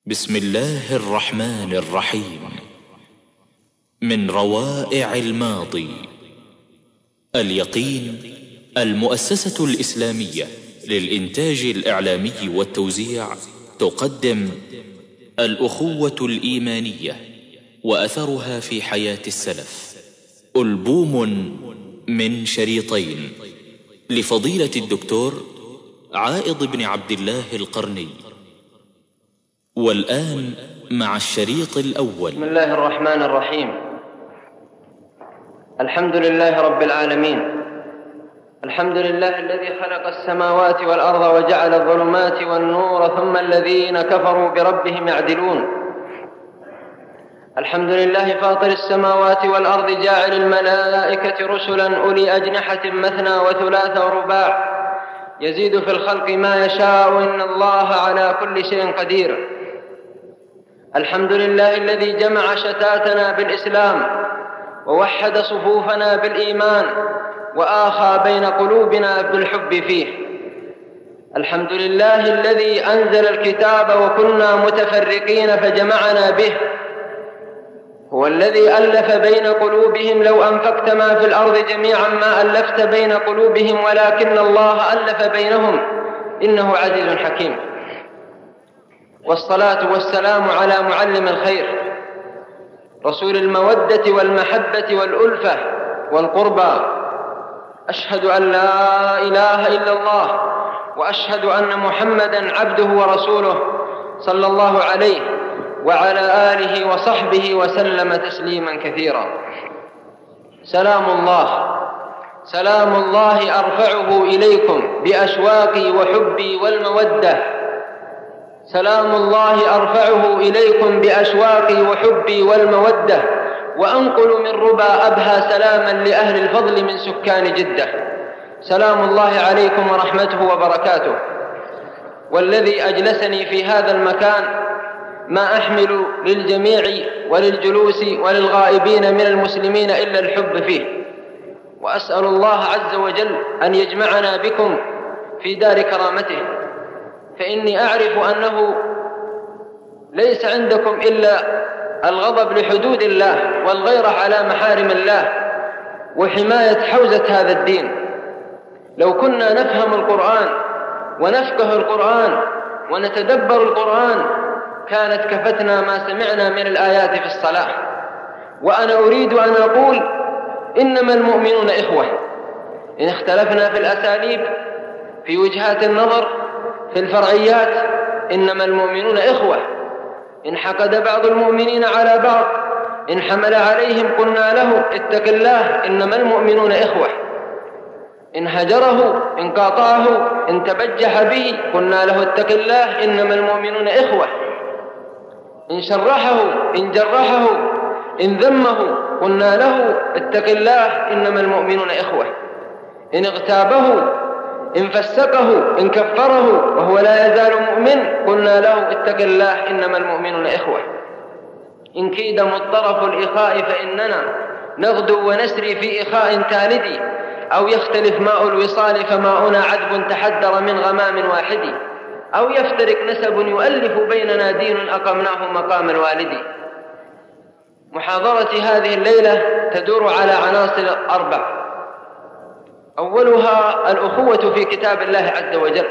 بسم الله الرحمن الرحيم. من روائع الماضي. اليقين، المؤسسة الإسلامية للإنتاج الإعلامي والتوزيع، تقدم الأخوة الإيمانية وأثرها في حياة السلف، ألبوم من شريطين لفضيلة الدكتور عائض بن عبد الله القرني. والآن مع الشريط الأول. بسم الله الرحمن الرحيم. الحمد لله رب العالمين. الحمد لله الذي خلق السماوات والأرض وجعل الظلمات والنور، ثم الذين كفروا بربهم يعدلون. الحمد لله فاطر السماوات والأرض، جاعل الملائكة رسلا أولي أجنحة مثنى وثلاث ورباع، يزيد في الخلق ما يشاء، إن الله على كل شيء قدير. الحمد لله الذي جمع شتاتنا بالإسلام، ووحد صفوفنا بالإيمان، وآخى بين قلوبنا بالحب فيه. الحمد لله الذي أنزل الكتاب وكنا متفرقين فجمعنا به. هو الذي ألف بين قلوبهم، لو أنفقت ما في الأرض جميعا ما ألفت بين قلوبهم، ولكن الله ألف بينهم، إنه عزيز حكيم. والصلاة والسلام على معلم الخير، رسول المودة والمحبة والألفة والقربى. أشهد أن لا إله إلا الله، وأشهد أن محمدا عبده ورسوله، صلى الله عليه وعلى آله وصحبه وسلم تسليما كثيرا. سلام الله أرفعه إليكم بأشواقي وحبي والمودة. سلام الله أرفعه إليكم بأشواقي وحبي والمودة، وأنقل من ربا أبهى سلاما لأهل الفضل من سكان جدة. سلام الله عليكم ورحمته وبركاته. والذي أجلسني في هذا المكان ما أحمل للجميع وللجلوس وللغائبين من المسلمين إلا الحب فيه، وأسأل الله عز وجل أن يجمعنا بكم في دار كرامته، فإني أعرف أنه ليس عندكم إلا الغضب لحدود الله والغيرة على محارم الله وحماية حوزة هذا الدين. لو كنا نفهم القرآن ونفقه القرآن ونتدبر القرآن كانت كفتنا ما سمعنا من الآيات في الصلاة. وأنا أريد أن أقول إنما المؤمنون إخوة، إن اختلفنا في الأساليب، في وجهات النظر، في الفرعيات، إنما المؤمنون إخوة. إن حقد بعض المؤمنين على بعض، إن حمل عليهم قلنا له اتق الله، إنما المؤمنون إخوة. إن هجره، إن قاطعه، إن تبجح به، قلنا له اتق الله، إنما المؤمنون إخوة. إن شرحه، إن جرحه، إن ذمه، قلنا له اتق الله، إنما المؤمنون إخوة. إن اغتابه، إن فسقه، إن كفره وهو لا يزال مؤمن، قلنا له اتق الله، إنما المؤمنون إخوة. إن كيد مضطرف الإخاء فإننا نغدو ونسري في إخاء تالد، أو يختلف ماء الوصال فماؤنا عذب تحدر من غمام واحد، أو يفترق نسب يؤلف بيننا دين أقمناه مقام الوالد. محاضرة هذه الليلة تدور على عناصر 4. أولها الأخوة في كتاب الله عز وجل،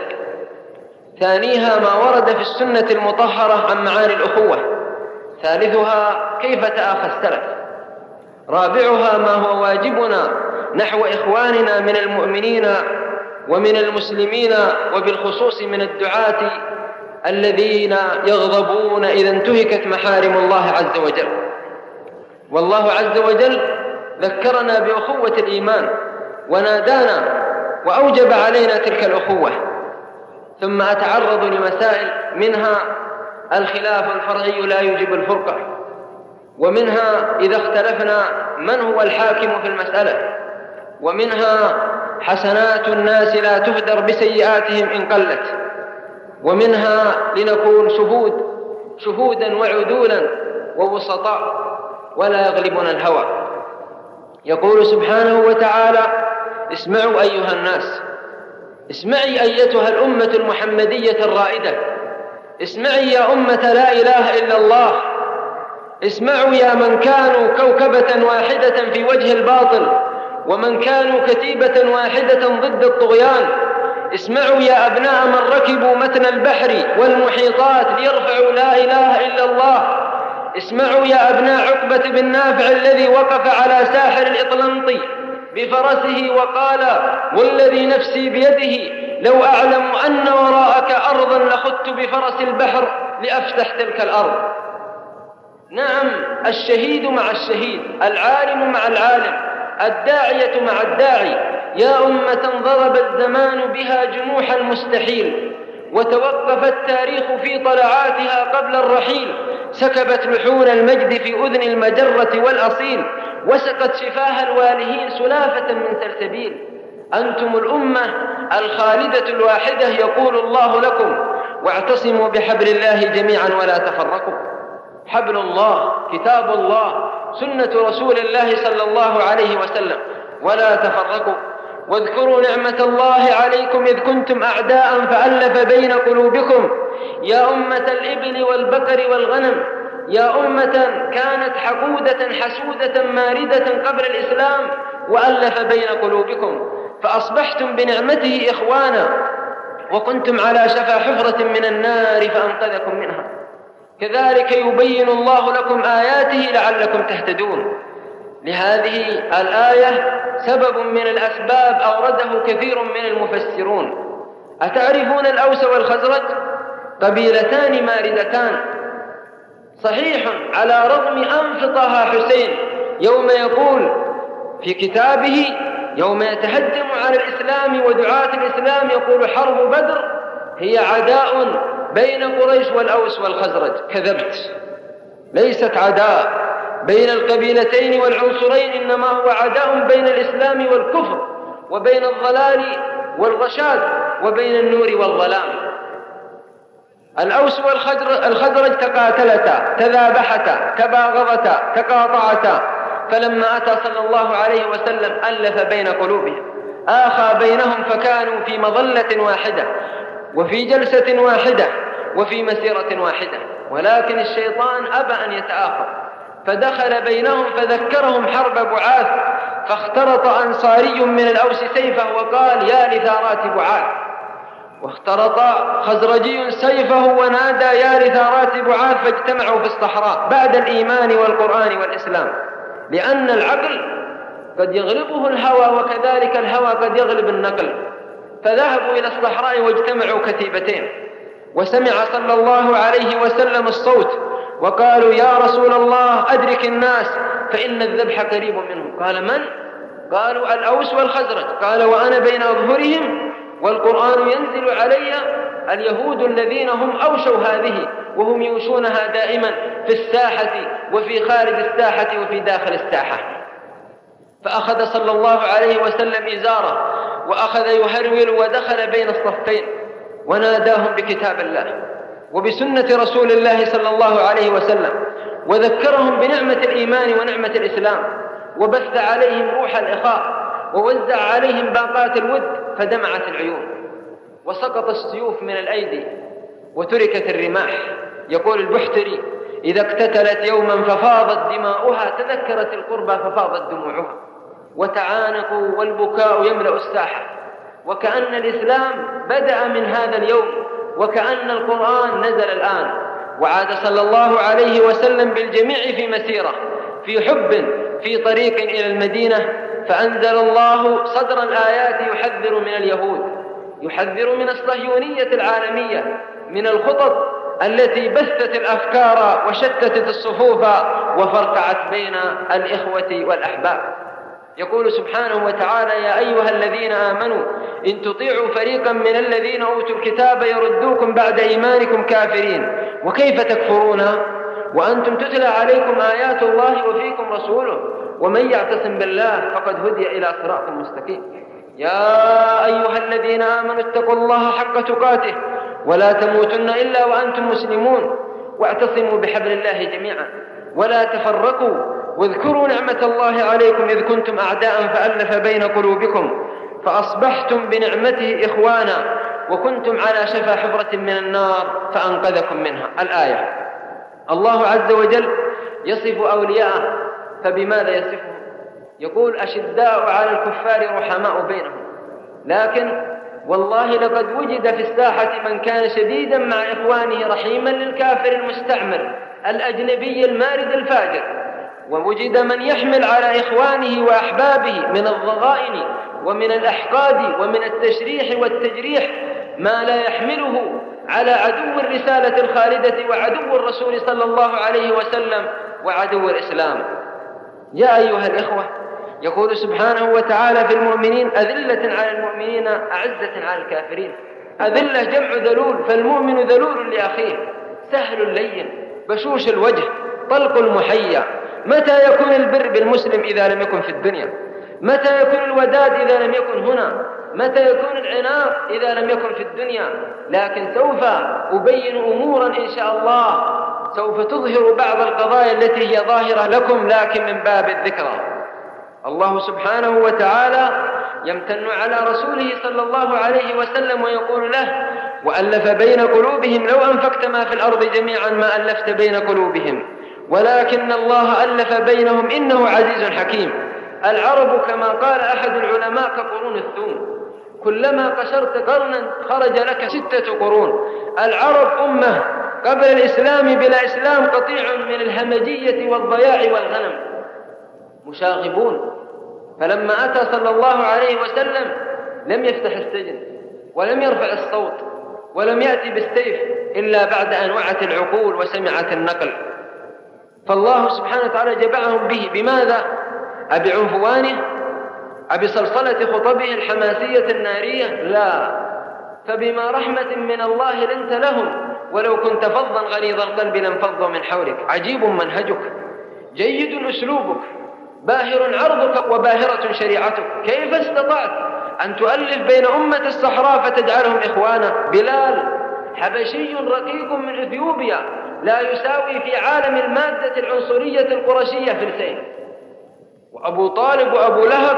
ثانيها ما ورد في السنة المطهرة عن معاني الأخوة، ثالثها كيف تآخى السلف، رابعها ما هو واجبنا نحو إخواننا من المؤمنين ومن المسلمين، وبالخصوص من الدعاة الذين يغضبون إذا انتهكت محارم الله عز وجل. والله عز وجل ذكرنا بأخوة الإيمان ونادانا وأوجب علينا تلك الأخوة. ثم أتعرض لمسائل، منها الخلاف الفرعي لا يوجب الفرقة، ومنها إذا اختلفنا من هو الحاكم في المسألة، ومنها حسنات الناس لا تهدر بسيئاتهم إن قلت، ومنها لنكون شهودا وعدولا ووسطاء ولا يغلبنا الهوى. يقول سبحانه وتعالى: اسمعوا أيها الناس، اسمعي أيتها الأمة المحمدية الرائدة، اسمعي يا أمة لا إله إلا الله، اسمعوا يا من كانوا كوكبة واحدة في وجه الباطل ومن كانوا كتيبة واحدة ضد الطغيان. اسمعوا يا أبناء من ركبوا متن البحر والمحيطات ليرفعوا لا إله إلا الله. اسمعوا يا أبناء عقبة بن نافع الذي وقف على ساحر الإطلنطي بفرسه وقال: والذي نفسي بيده لو أعلم أن وراءك أرضا لخدت بفرس البحر لأفتح تلك الأرض. نعم، الشهيد مع الشهيد، العالم مع العالم، الداعية مع الداعي. يا أمة ضرب الزمان بها جموح المستحيل وتوقف التاريخ في طلعاتها قبل الرحيل. سكبت لحون المجد في أذن المجرة والأصيل وسقت شفاه الوالهين سلافة من سلسبيل. أنتم الأمة الخالدة الواحدة يقول الله لكم: واعتصموا بحبل الله جميعا ولا تفرقوا. حبل الله كتاب الله سنة رسول الله صلى الله عليه وسلم، ولا تفرقوا. واذكروا نعمة الله عليكم إذ كنتم أعداء فألف بين قلوبكم. يا أمة الإبل والبقر والغنم، يا أمة كانت حقودة حسودة ماردة قبل الإسلام وألف بين قلوبكم فأصبحتم بنعمته إخوانا، وكنتم على شفا حفرة من النار فأنقذكم منها. كذلك يبين الله لكم آياته لعلكم تهتدون. لهذه الآية سبب من الأسباب أورده كثير من المفسرون. أتعرفون الأوس والخزرج؟ قبيلتان ماردتان. صحيح على رغم أنف طه حسين يوم يقول في كتابه يوم يتهجم على الإسلام ودعاة الإسلام يقول: حرب بدر هي عداء بين قريش والأوس والخزرج. كذبت، ليست عداء بين القبيلتين والعنصرين، إنما هو عداء بين الإسلام والكفر وبين الضلال والرشاد وبين النور والظلام. الأوس والخزرج تقاتلتا، تذابحتا، تباغضتا، تقاطعتا، فلما أتى صلى الله عليه وسلم ألف بين قلوبهم، آخى بينهم فكانوا في مظلة واحدة وفي جلسة واحدة وفي مسيرة واحدة. ولكن الشيطان أبى أن يتآخى فدخل بينهم فذكرهم حرب بعاث، فاخترط أنصاري من الأوس سيفه وقال: يا لثارات بعاث، واخترط خزرجي سيفه ونادى: يا لثارات بعاث، فاجتمعوا في الصحراء بعد الإيمان والقرآن والإسلام. لأن العقل قد يغلبه الهوى وكذلك الهوى قد يغلب النقل، فذهبوا إلى الصحراء واجتمعوا كتيبتين. وسمع صلى الله عليه وسلم الصوت وقالوا: يا رسول الله أدرك الناس فإن الذبح قريب منهم. قال: من؟ قالوا: الأوس والخزرج. قال: وأنا بين أظهرهم والقرآن ينزل علي. اليهود الذين هم أوشوا هذه وهم يوشونها دائما في الساحة وفي خارج الساحة وفي داخل الساحة. فأخذ صلى الله عليه وسلم إزاره وأخذ يهرول ودخل بين الصفين وناداهم بكتاب الله وبسنة رسول الله صلى الله عليه وسلم، وذكرهم بنعمة الإيمان ونعمة الإسلام، وبث عليهم روح الإخاء، ووزع عليهم باقات الود، فدمعت العيون وسقط السيوف من الأيدي وتركت الرماح. يقول البحتري: إذا اقتتلت يوما ففاضت دماؤها تذكرت القربى ففاضت دموعها، وتعانقوا والبكاء يملأ الساحة، وكأن الإسلام بدأ من هذا اليوم، وكأن القرآن نزل الآن. وعاد صلى الله عليه وسلم بالجميع في مسيرة، في حب، في طريق إلى المدينة، فأنزل الله صدر الآيات يحذر من اليهود، يحذر من الصهيونية العالمية، من الخطط التي بثت الأفكار وشتتت الصفوف وفرقعت بين الإخوة والأحباب. يقول سبحانه وتعالى: يا أيها الذين آمنوا إن تطيعوا فريقا من الذين أوتوا الكتاب يردوكم بعد إيمانكم كافرين وكيف تكفرون وأنتم تتلى عليكم آيات الله وفيكم رسوله ومن يعتصم بالله فقد هدي إلى صراط مستقيم. يا أيها الذين آمنوا اتقوا الله حق تقاته ولا تموتن إلا وأنتم مسلمون واعتصموا بحبل الله جميعا ولا تفرقوا واذكروا نعمة الله عليكم إذ كنتم أعداء فألف بين قلوبكم فأصبحتم بنعمته إخوانا وكنتم على شفا حفرة من النار فأنقذكم منها. الآية. الله عز وجل يصف أولياءه، فبماذا يصفهم؟ يقول أشداء على الكفار رحماء بينهم، لكن والله لقد وجد في الساحة من كان شديدا مع إخوانه رحيما للكافر المستعمر الأجنبي المارد الفاجر، ووجد من يحمل على إخوانه وأحبابه من الضغائن ومن الأحقاد ومن التشريح والتجريح ما لا يحمله على عدو الرسالة الخالدة وعدو الرسول صلى الله عليه وسلم وعدو الإسلام. يا أيها الإخوة، يقول سبحانه وتعالى في المؤمنين أذلة على المؤمنين أعزة على الكافرين. أذلة جمع ذلول، فالمؤمن ذلول لأخيه، سهل اللين بشوش الوجه طلق المحيا. متى يكون البر بالمسلم إذا لم يكن في الدنيا؟ متى يكون الوداد إذا لم يكن هنا؟ متى يكون العناق إذا لم يكن في الدنيا؟ لكن سوف أبين أمورا إن شاء الله سوف تظهر بعض القضايا التي هي ظاهرة لكم لكن من باب الذكرى. الله سبحانه وتعالى يمتن على رسوله صلى الله عليه وسلم ويقول له وألف بين قلوبهم لو أنفقت ما في الأرض جميعا ما ألفت بين قلوبهم ولكن الله ألف بينهم إنه عزيز حكيم. العرب كما قال أحد العلماء كقرون الثوم، كلما قشرت قرنا خرج لك 6 قرون. العرب أمة قبل الإسلام بلا إسلام قطيع من الهمجية والضياع والغنم، مشاغبون. فلما أتى صلى الله عليه وسلم لم يفتح السجن ولم يرفع الصوت ولم يأتي بالسيف إلا بعد أن وعت العقول وسمعت النقل. فالله سبحانه وتعالى جبعهم به. بماذا؟ أبعنفوانه؟ أبصلصلة خطبه الحماسية النارية؟ لا، فبما رحمة من الله لنت لهم ولو كنت فظا غليظ القلب لانفضوا من حولك. عجيب منهجك، جيد أسلوبك، باهر عرضك وباهرة شريعتك. كيف استطعت أن تؤلف بين أمة الصحراء فتجعلهم إخوانا؟ بلال حبشي رقيق من إثيوبيا لا يساوي في عالم المادة العنصرية القرشية فلسين، وأبو طالب وأبو لهب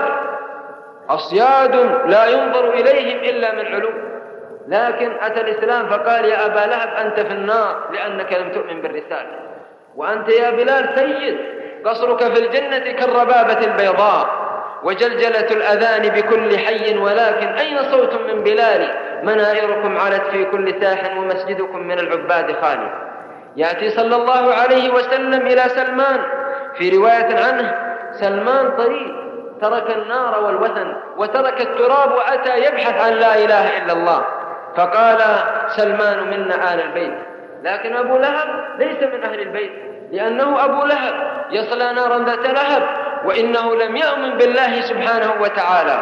أصياد لا ينظر إليهم إلا من علو. لكن أتى الإسلام فقال يا أبا لهب أنت في النار لأنك لم تؤمن بالرسالة، وأنت يا بلال سيد قصرك في الجنة كالربابة البيضاء وجلجلة الأذان بكل حي، ولكن أين صوت من بلال؟ منائركم علت في كل ساح ومسجدكم من العباد خالي. يأتي صلى الله عليه وسلم إلى سلمان في رواية عنه سلمان طريق ترك النار والوثن وترك التراب وأتى يبحث عن لا إله إلا الله، فقال سلمان منا آل البيت. لكن أبو لهب ليس من أهل البيت لأنه أبو لهب يصلى نارا ذات لهب وإنه لم يؤمن بالله سبحانه وتعالى.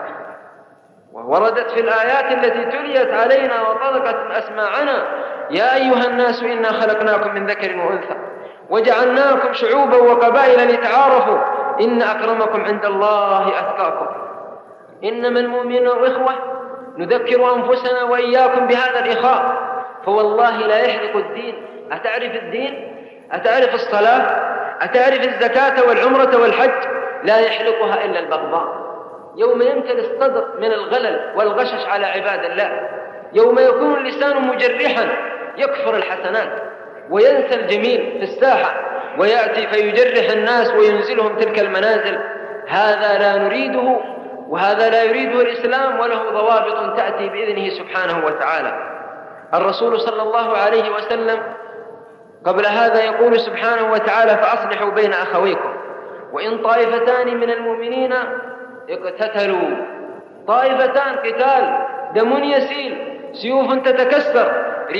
ووردت في الآيات التي تليت علينا وطرقت أسماعنا يا أيها الناس إنا خلقناكم من ذكر وأنثى وجعلناكم شعوبا وقبائل لتعارفوا إن أكرمكم عند الله أتقاكم. إنما المؤمنون إخوة. نذكر أنفسنا وإياكم بهذا الإخاء، فوالله لا يحرق الدين. أتعرف الدين؟ أتعرف الصلاة؟ أتعرف الزكاة والعمرة والحج؟ لا يحرقها إلا البغضاء. يوم يمتلئ الصدر من الغلل والغشش على عباد الله، يوم يكون اللسان مجرحا يكفر الحسنات وينسى الجميل في الساحة ويأتي فيجرح الناس وينزلهم تلك المنازل. هذا لا نريده، وهذا لا يريده الإسلام، وله ضوابط تأتي بإذنه سبحانه وتعالى. الرسول صلى الله عليه وسلم قبل هذا يقول سبحانه وتعالى فأصلحوا بين أخويكم وإن طائفتان من المؤمنين اقتتلوا. طائفتان قتال، دم يسيل، سيوف تتكسر،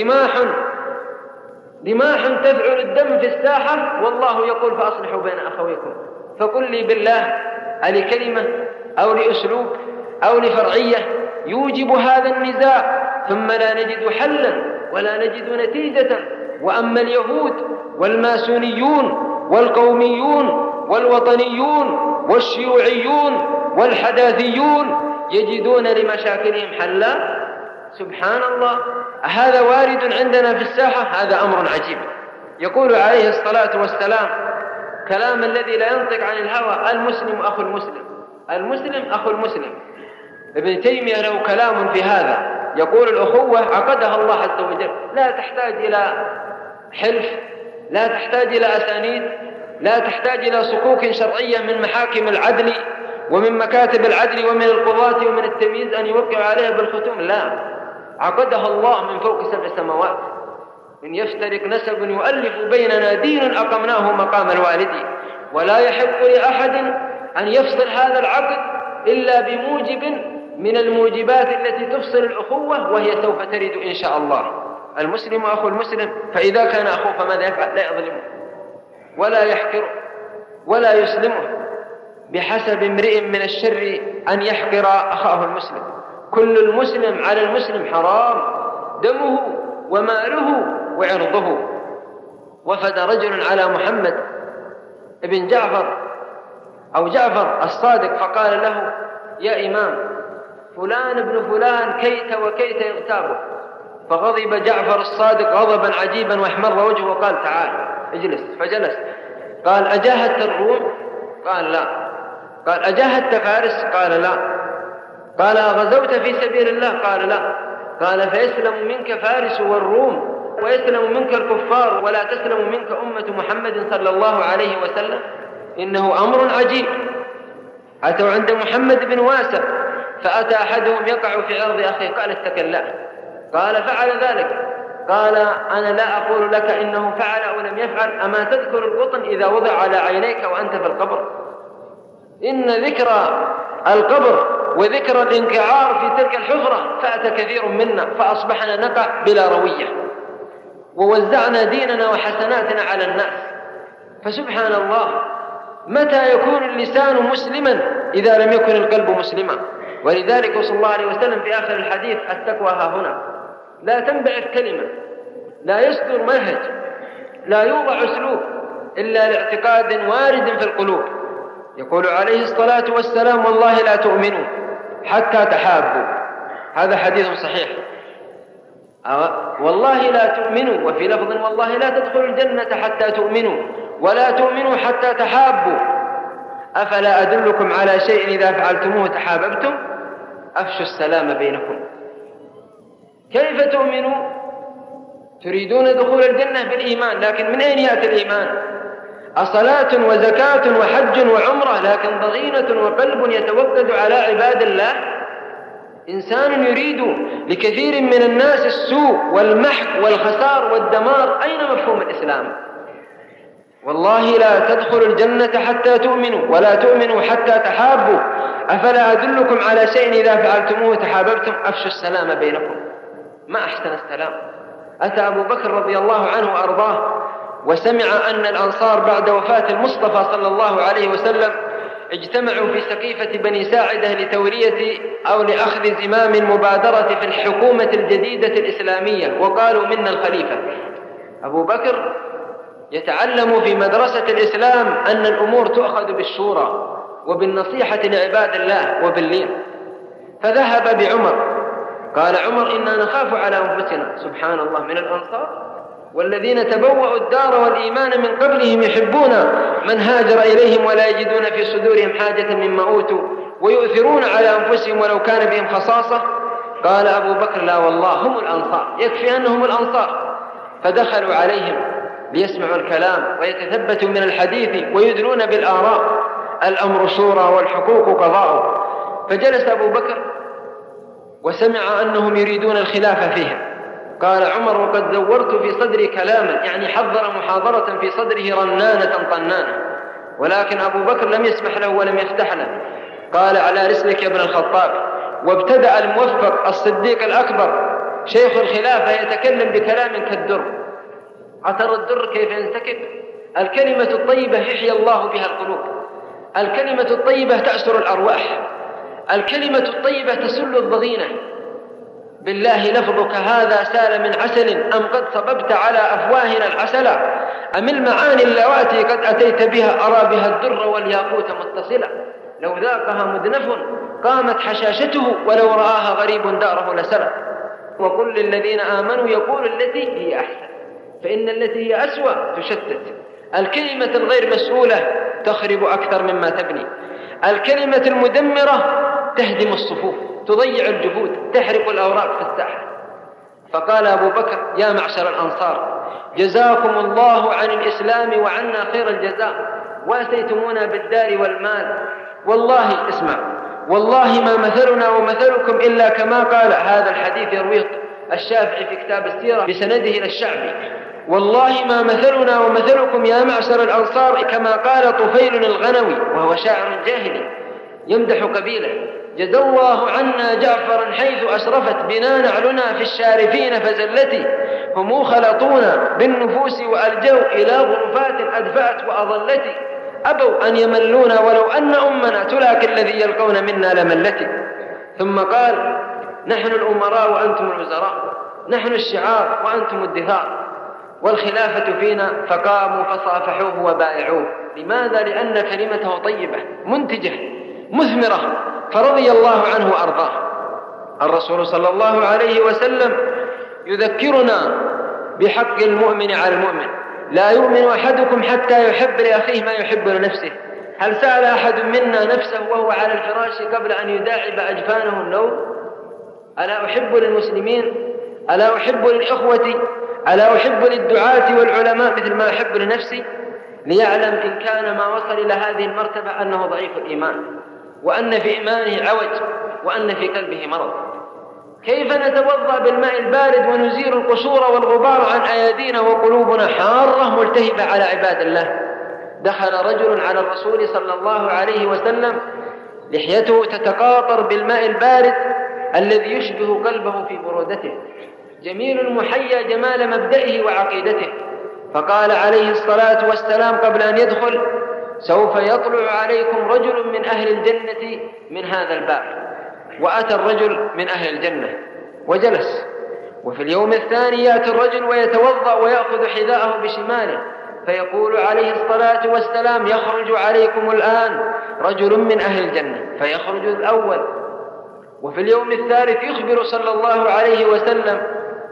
رماح تفعل الدم في الساحة، والله يقول فأصلحوا بين أخويكم. فقل لي بالله لكلمة أو لأسلوب أو لفرعية يوجب هذا النزاع ثم لا نجد حلا ولا نجد نتيجة. وأما اليهود والماسونيون والقوميون والوطنيون والشيوعيون والحداثيون يجدون لمشاكلهم حلا. سبحان الله، هذا وارد عندنا في الساحة؟ هذا أمر عجيب. يقول عليه الصلاة والسلام كلام الذي لا ينطق عن الهوى المسلم أخو المسلم، المسلم أخو المسلم. ابن تيمية له كلام في هذا يقول الأخوة عقدها الله عز وجل، لا تحتاج إلى حلف، لا تحتاج إلى أسانيد، لا تحتاج إلى صكوك شرعية من محاكم العدل ومن مكاتب العدل ومن القضاة ومن التمييز أن يوقع عليها بالختوم، لا، عقدها الله من فوق 7 سماوات. إن يفترق نسب يؤلف بيننا دين أقمناه مقام الوالد، ولا يحق لأحد أن يفصل هذا العقد إلا بموجب من الموجبات التي تفصل الأخوة، وهي سوف ترد إن شاء الله. المسلم أخو المسلم، فإذا كان أخوه فماذا يفعل؟ لا يظلمه ولا يحقره ولا يسلمه، بحسب امرئ من الشر أن يحقر أخاه المسلم. كل المسلم على المسلم حرام، دمه وماله وعرضه. وفد رجل على محمد ابن جعفر أو جعفر الصادق فقال له: يا إمام، فلان ابن فلان كيت وكيت يغتابه. فغضب جعفر الصادق غضبا عجيبا واحمر وجهه وقال: تعال اجلس. فجلس. قال: أجاهدت الروم؟ قال: لا. قال: أجاهدت فارس؟ قال: لا. قال: أغزوت في سبيل الله؟ قال: لا. قال: فيسلم منك فارس والروم ويسلم منك الكفار ولا تسلم منك أمة محمد صلى الله عليه وسلم؟ إنه أمر عجيب. أتوا عند محمد بن واسع فأتى أحدهم يقع في عرض أخيه، قال: اتق الله. قال: فعل ذلك. قال: أنا لا أقول لك إنه فعل أو لم يفعل، أما تذكر القطن إذا وضع على عينيك وأنت في القبر؟ إن ذكرى القبر وذكر الانكعار في تلك الحفرة فأتى كثير منا، فأصبحنا نقع بلا روية، ووزعنا ديننا وحسناتنا على الناس. فسبحان الله، متى يكون اللسان مسلما إذا لم يكن القلب مسلما؟ ولذلك صلى الله عليه وسلم في آخر الحديث: التقوى ها هنا. لا تنبعث كلمة، لا يصدر منهج، لا يوضع أسلوب إلا لاعتقاد وارد في القلوب. يقول عليه الصلاة والسلام: والله لا تؤمنوا حتى تحابوا. هذا حديث صحيح. والله لا تؤمنوا، وفي لفظ: والله لا تدخلوا الجنة حتى تؤمنوا، ولا تؤمنوا حتى تحابوا. أفلا أدلكم على شيء إذا فعلتموه تحاببتم؟ أفشوا السلام بينكم. كيف تؤمنوا؟ تريدون دخول الجنة بالإيمان، لكن من أين يأتي الإيمان؟ أصلاة وزكاة وحج وعمرة، لكن ضغينة وقلب يتوقد على عباد الله. إنسان يريد لكثير من الناس السوء والمحق والخسار والدمار. أين مفهوم الإسلام؟ والله لا تدخلوا الجنة حتى تؤمنوا، ولا تؤمنوا حتى تحابوا. أفلا أدلكم على شيء إذا فعلتموه تحاببتم؟ أفشوا السلام بينكم. ما أحسن السلام. أتى أبو بكر رضي الله عنه وأرضاه وسمع أن الأنصار بعد وفاة المصطفى صلى الله عليه وسلم اجتمعوا في سقيفة بني ساعدة لتولية أو لأخذ زمام المبادرة في الحكومة الجديدة الإسلامية، وقالوا: منا الخليفة. أبو بكر يتعلم في مدرسة الإسلام أن الأمور تؤخذ بالشورى وبالنصيحة لعباد الله وباللين، فذهب بعمر. قال عمر: إنا نخاف على أنفسنا. سبحان الله، من الأنصار والذين تبوأوا الدار والإيمان من قبلهم يحبون من هاجر إليهم ولا يجدون في صدورهم حاجة مما أوتوا ويؤثرون على أنفسهم ولو كان بهم خصاصة. قال أبو بكر: لا والله، هم الأنصار، يكفي أنهم الأنصار. فدخلوا عليهم ليسمعوا الكلام ويتثبتوا من الحديث ويدلون بالآراء. الأمر شورى والحقوق قضاء. فجلس أبو بكر وسمع أنهم يريدون الخلافة فيهم. قال عمر: وقد زورت في صدري كلاما، يعني حضر محاضرة في صدره رنانة طنانة، ولكن أبو بكر لم يسمح له ولم يفتح له. قال: على رسلك يا ابن الخطاب. وابتدأ الموفق الصديق الأكبر شيخ الخلافة يتكلم بكلام كالدر. عطر الدر كيف ينسكب؟ الكلمة الطيبة يحيي الله بها القلوب، الكلمة الطيبة تأسر الأرواح، الكلمة الطيبة تسل الضغينة. بالله لفظك هذا سال من عسل، أم قد صببت على أفواهنا العسل؟ أم المعاني اللواتي قد أتيت بها أرى بها الدر والياقوت متصلا؟ لو ذاقها مدنف قامت حشاشته، ولو رآها غريب داره لسلا. وقل للذين آمنوا يقول التي هي أحسن، فإن التي هي أسوأ تشتت. الكلمة الغير مسؤولة تخرب أكثر مما تبني، الكلمة المدمرة تهدم الصفوف. تضيع الجهود، تحرق الأوراق في الساحة. فقال أبو بكر: يا معشر الأنصار، جزاكم الله عن الإسلام وعنا خير الجزاء، وأتيتمونا بالدار والمال. والله اسمع، والله ما مثلنا ومثلكم إلا كما قال. هذا الحديث يرويه الشافعي في كتاب السيرة بسنده إلى الشعبي. والله ما مثلنا ومثلكم يا معشر الأنصار كما قال طفيل الغنوي، وهو شاعر جاهلي يمدح قبيله: جزى الله عنا جعفرا حيث أشرفت بنا نعلنا في الشارفين فزلتي، هم خلطونا بالنفوس وألجوا إلى غرفات أدفأت وأضلتي، أبوا أن يملونا ولو أن أمنا تلاك الذي يلقون منا لملتي. ثم قال: نحن الأمراء وأنتم الوزراء، نحن الشعار وأنتم الدثار، والخلافة فينا. فقاموا فصافحوه وبايعوه. لماذا؟ لأن كلمته طيبة منتجة مثمرة، فرضي الله عنه وأرضاه. الرسول صلى الله عليه وسلم يذكرنا بحق المؤمن على المؤمن: لا يؤمن أحدكم حتى يحب لأخيه ما يحب لنفسه. هل سأل أحد منا نفسه وهو على الفراش قبل أن يداعب أجفانه النوم؟ ألا أحب للمسلمين؟ ألا أحب للإخوة؟ ألا أحب للدعاة والعلماء مثل ما أحب لنفسي؟ ليعلم إن كان ما وصل إلى هذه المرتبة أنه ضعيف الإيمان، وأن في إيمانه عوج، وأن في قلبه مرض. كيف نتوضأ بالماء البارد ونزيل القشور والغبار عن أيدينا وقلوبنا حارة ملتهبة على عباد الله؟ دخل رجل على الرسول صلى الله عليه وسلم لحيته تتقاطر بالماء البارد الذي يشبه قلبه في برودته، جميل المحيا جمال مبدئه وعقيدته. فقال عليه الصلاة والسلام قبل أن يدخل: سوف يطلع عليكم رجل من أهل الجنة من هذا الباب. وأتى الرجل من أهل الجنة وجلس. وفي اليوم الثاني يأتي الرجل ويتوضأ ويأخذ حذاءه بشماله، فيقول عليه الصلاة والسلام: يخرج عليكم الآن رجل من أهل الجنة، فيخرج الأول. وفي اليوم الثالث يخبر صلى الله عليه وسلم،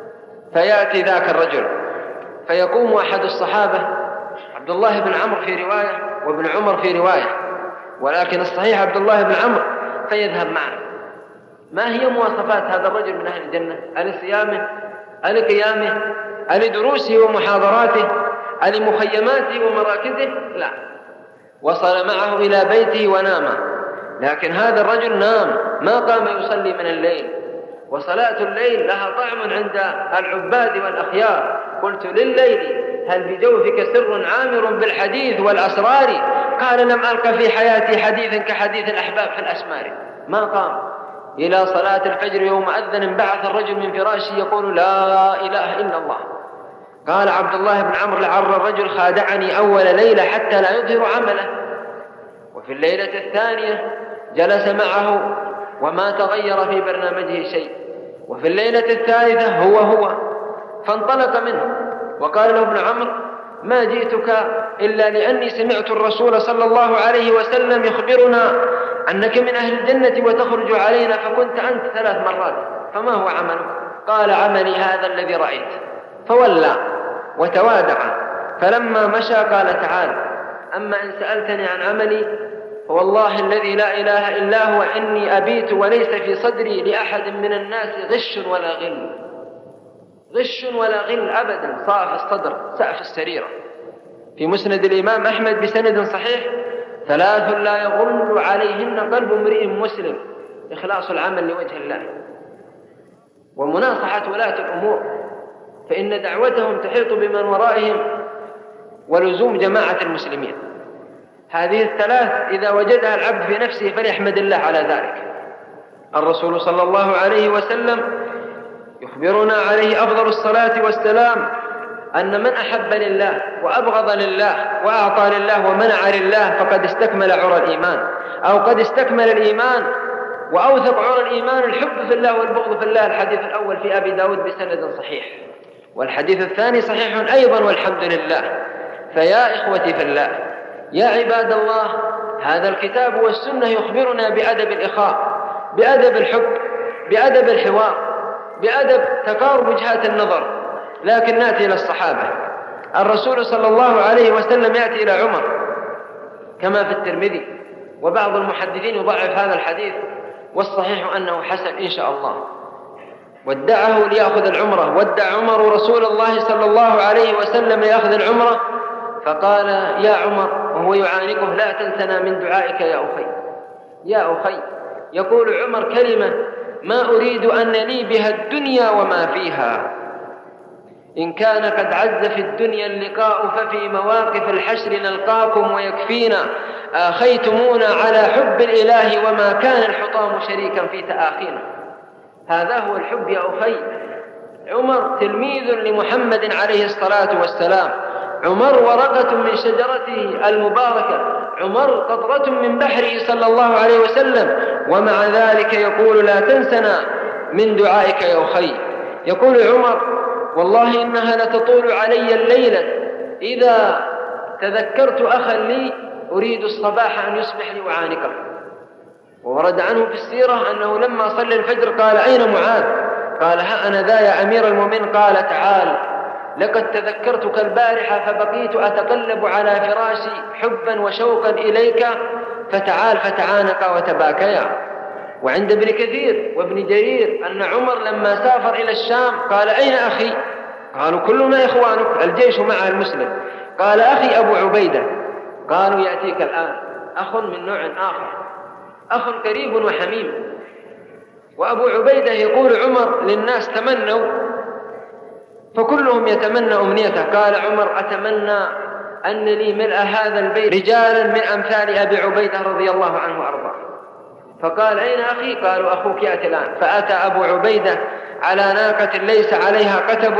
فيأتي ذاك الرجل، فيقوم أحد الصحابة، عبد الله بن عمرو في رواية وابن عمر في رواية، ولكن الصحيح عبد الله بن عمرو، فيذهب معه. ما هي مواصفات هذا الرجل من أهل الجنة؟ ألصيامه؟ ألقيامه؟ ألدروسه ومحاضراته؟ ألمخيماته ومراكزه؟ لا، وصل معه إلى بيته ونام. لكن هذا الرجل نام، ما قام يصلي من الليل. وصلاة الليل لها طعم عند العباد والأخيار. قلت لليل: هل بجوفك سر عامر بالحديث والأسرار؟ قال: لم ألق في حياتي حديثا كحديث الأحباب في الأسمار. ما قام إلى صلاة الفجر. يوم أذن بعث الرجل من فراشه يقول: لا إله إلا الله. قال عبد الله بن عمرو: لعر الرجل خادعني أول ليلة حتى لا يظهر عمله. وفي الليلة الثانية جلس معه وما تغير في برنامجه شيء. وفي الليلة الثالثة هو فانطلق منه وقال له ابن عمرو: ما جئتك إلا لأني سمعت الرسول صلى الله عليه وسلم يخبرنا أنك من أهل الجنة وتخرج علينا، فكنت أنت 3 مرات، فما هو عملك؟ قال: عملي هذا الذي رأيت. فولى وتوادع. فلما مشى قال: تعال، أما إن سألتني عن عملي فوالله الذي لا إله إلا هو إني أبيت وليس في صدري لأحد من الناس غش ولا غل. غش ولا غل أبدا، صاف الصدر سقف السريرة. في مسند الإمام أحمد بسند صحيح: 3 لا يغل عليهن قلب امرئ مسلم: إخلاص العمل لوجه الله، ومناصحة ولاة الأمور، فإن دعوتهم تحيط بمن ورائهم، ولزوم جماعة المسلمين. هذه ال3 إذا وجدها العبد في نفسه فليحمد الله على ذلك. الرسول صلى الله عليه وسلم يخبرنا عليه أفضل الصلاة والسلام أن من أحب لله وأبغض لله وأعطى لله ومنع لله فقد استكمل عرى الإيمان، أو قد استكمل الإيمان. وأوثق عرى الإيمان الحب في الله والبغض في الله. الحديث الأول في أبي داود بسند صحيح، والحديث الثاني صحيح أيضا والحمد لله. فيا إخوتي في الله، يا عباد الله، هذا الكتاب والسنة يخبرنا بأدب الإخاء، بأدب الحب، بأدب الحوار، بأدب تقارب وجهات النظر. لكن نأتي إلى الصحابة. الرسول صلى الله عليه وسلم يأتي إلى عمر كما في الترمذي، وبعض المحدثين يضعف هذا الحديث، والصحيح أنه حسن إن شاء الله. ودعه ليأخذ العمرة، ودع عمر رسول الله صلى الله عليه وسلم ليأخذ العمرة، فقال يا عمر وهو يعانقه: لا تنسنا من دعائك يا أخي، يا أخي. يقول عمر كلمة ما أريد أن لي بها الدنيا وما فيها. إن كان قد عز في الدنيا اللقاء ففي مواقف الحشر نلقاكم ويكفينا. آخيتمونا على حب الإله وما كان الحطام شريكا في تآخينا. هذا هو الحب يا أخي. عمر تلميذ لمحمد عليه الصلاة والسلام، عمر ورقة من شجرته المباركة، عمر قطرة من بحره صلى الله عليه وسلم، ومع ذلك يقول لا تنسنا من دعائك يا أخي. يقول عمر والله إنها لتطول علي الليلة إذا تذكرت أخا لي أريد الصباح أن يصبح لي وعانقه. وورد عنه في السيرة أنه لما صلى الفجر قال أين معاذ؟ قال ها أنا ذا يا أمير المؤمنين. قال تعال لقد تذكرتك البارحة فبقيت أتقلب على فراشي حبا وشوقا إليك، فتعال فتعانقا وتباكيا. وعند ابن كثير وابن جرير أن عمر لما سافر إلى الشام قال أين أخي؟ قالوا كلنا إخوانك، الجيش معه المسلم. قال أخي أبو عبيدة. قالوا يأتيك الآن. أخ من نوع آخر، أخ قريب وحميم. وأبو عبيدة يقول عمر للناس تمنوا، فكلهم يتمنى أمنيته. قال عمر أتمنى أن لي ملء هذا البيت رجالا من أمثال أبي عبيدة رضي الله عنه وأرضاه. فقال أين أخي؟ قالوا أخوك يأتي الآن. فأتى أبو عبيدة على ناقة ليس عليها كتب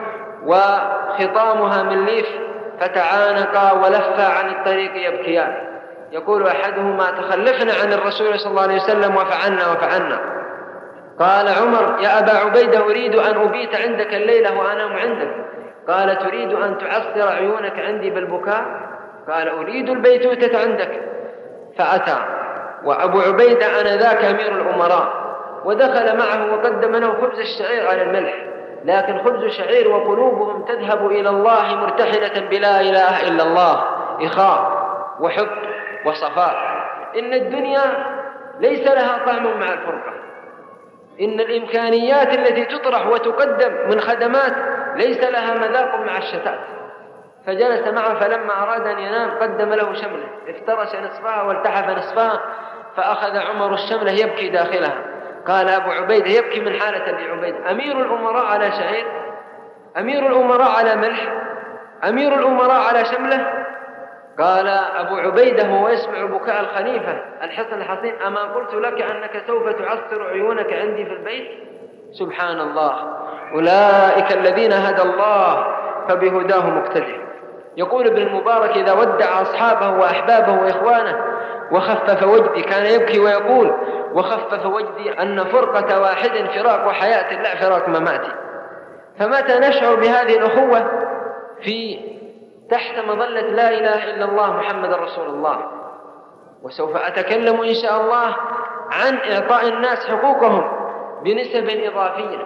وخطامها من ليف، فتعانقا ولفا عن الطريق يبكيان. يقول أحدهما تخلفنا عن الرسول صلى الله عليه وسلم وفعلنا. قال عمر يا أبا عبيدة أريد أن أبيت عندك الليلة وأنام عندك. قال تريد أن تعصر عيونك عندي بالبكاء؟ قال أريد البيتوتة عندك. فأتى وأبو عبيدة آنذاك أمير الأمراء، ودخل معه وقدم له خبز الشعير على الملح، لكن خبز الشعير وقلوبهم تذهب إلى الله مرتحلة بلا إله إلا الله، إخاء وحب وصفاء. إن الدنيا ليس لها طعم مع الفرقة، إن الإمكانيات التي تطرح وتقدم من خدمات ليس لها مذاق مع الشتات. فجلس معه، فلما أراد أن ينام قدم له شملة افترش نصفها والتحف نصفها، فأخذ عمر الشملة يبكي داخلها. قال أبو عبيدة يبكي من حالة أبي عبيدة، أمير الأمراء على شعير، أمير الأمراء على ملح، أمير الأمراء على شملة. قال أبو عبيدة وهو يسمع بكاء الخليفة الحسن الحسين أما قلت لك أنك سوف تعصر عيونك عندي في البيت؟ سبحان الله، أولئك الذين هدى الله فبهداه مقتدي. يقول ابن المبارك إذا ودع أصحابه وأحبابه وإخوانه وخفف وجدي، كان يبكي ويقول وخفف وجدي أن فرقة واحد فراق وحياة لا فراق مماتي. فمتى نشعر بهذه الأخوة في تحت مظلة لا إله إلا الله محمد رسول الله. وسوف أتكلم إن شاء الله عن إعطاء الناس حقوقهم بنسب إضافية.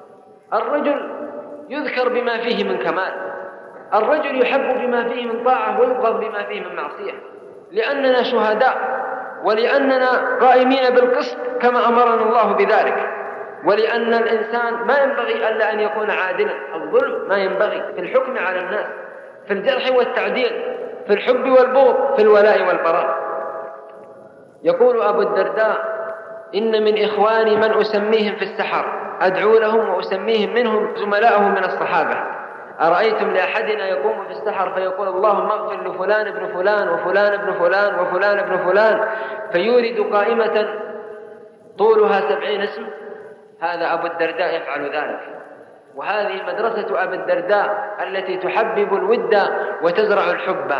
الرجل يذكر بما فيه من كمال، الرجل يحب بما فيه من طاعة ويبغض بما فيه من معصية، لأننا شهداء ولأننا قائمين بالقسط كما أمرنا الله بذلك، ولأن الإنسان ما ينبغي ألا أن يكون عادلا. الظلم ما ينبغي في الحكم على الناس، في الجرح والتعديل، في الحب والبغض، في الولاء والبراء. يقول أبو الدرداء إن من إخواني من أسميهم في السحر أدعو لهم وأسميهم منهم زملاءهم من الصحابة. أرأيتم لأحدنا يقوم في السحر فيقول اللهم اغفر لفلان ابن فلان وفلان ابن فلان وفلان ابن فلان، فيورد قائمة طولها 70 اسم؟ هذا أبو الدرداء يفعل ذلك. وهذه مدرسة أبي الدرداء التي تحبب الود وتزرع الحب.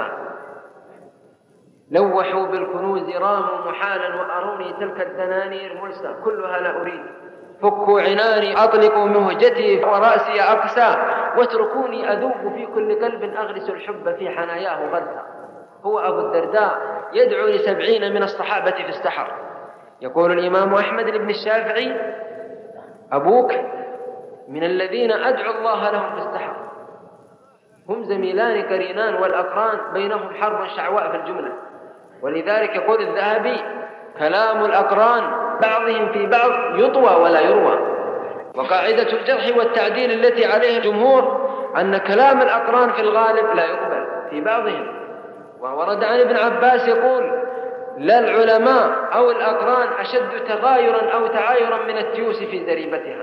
لوحوا بالكنوز راموا محالا وأروني تلك الدنانير ملسى كلها لا أريد، فكوا عناني أطلقوا مهجتي ورأسي أقسى، واتركوني أذوب في كل قلب أغرس الحب في حناياه غرسا. هو أبو الدرداء يدعو ل70 من الصحابة في السحر. يقول الإمام أحمد بن الشافعي أبوك من الذين أدعو الله لهم في السحر، هم زميلان قرينان والأقران بينهم حرب شعواء في الجملة. ولذلك يقول الذهبي كلام الأقران بعضهم في بعض يطوى ولا يروى. وقاعدة الجرح والتعديل التي عليها الجمهور أن كلام الأقران في الغالب لا يقبل في بعضهم. وورد عن ابن عباس يقول: لا العلماء أو الأقران أشد تغايرا أو تعايرا من التيوس في زريبتها.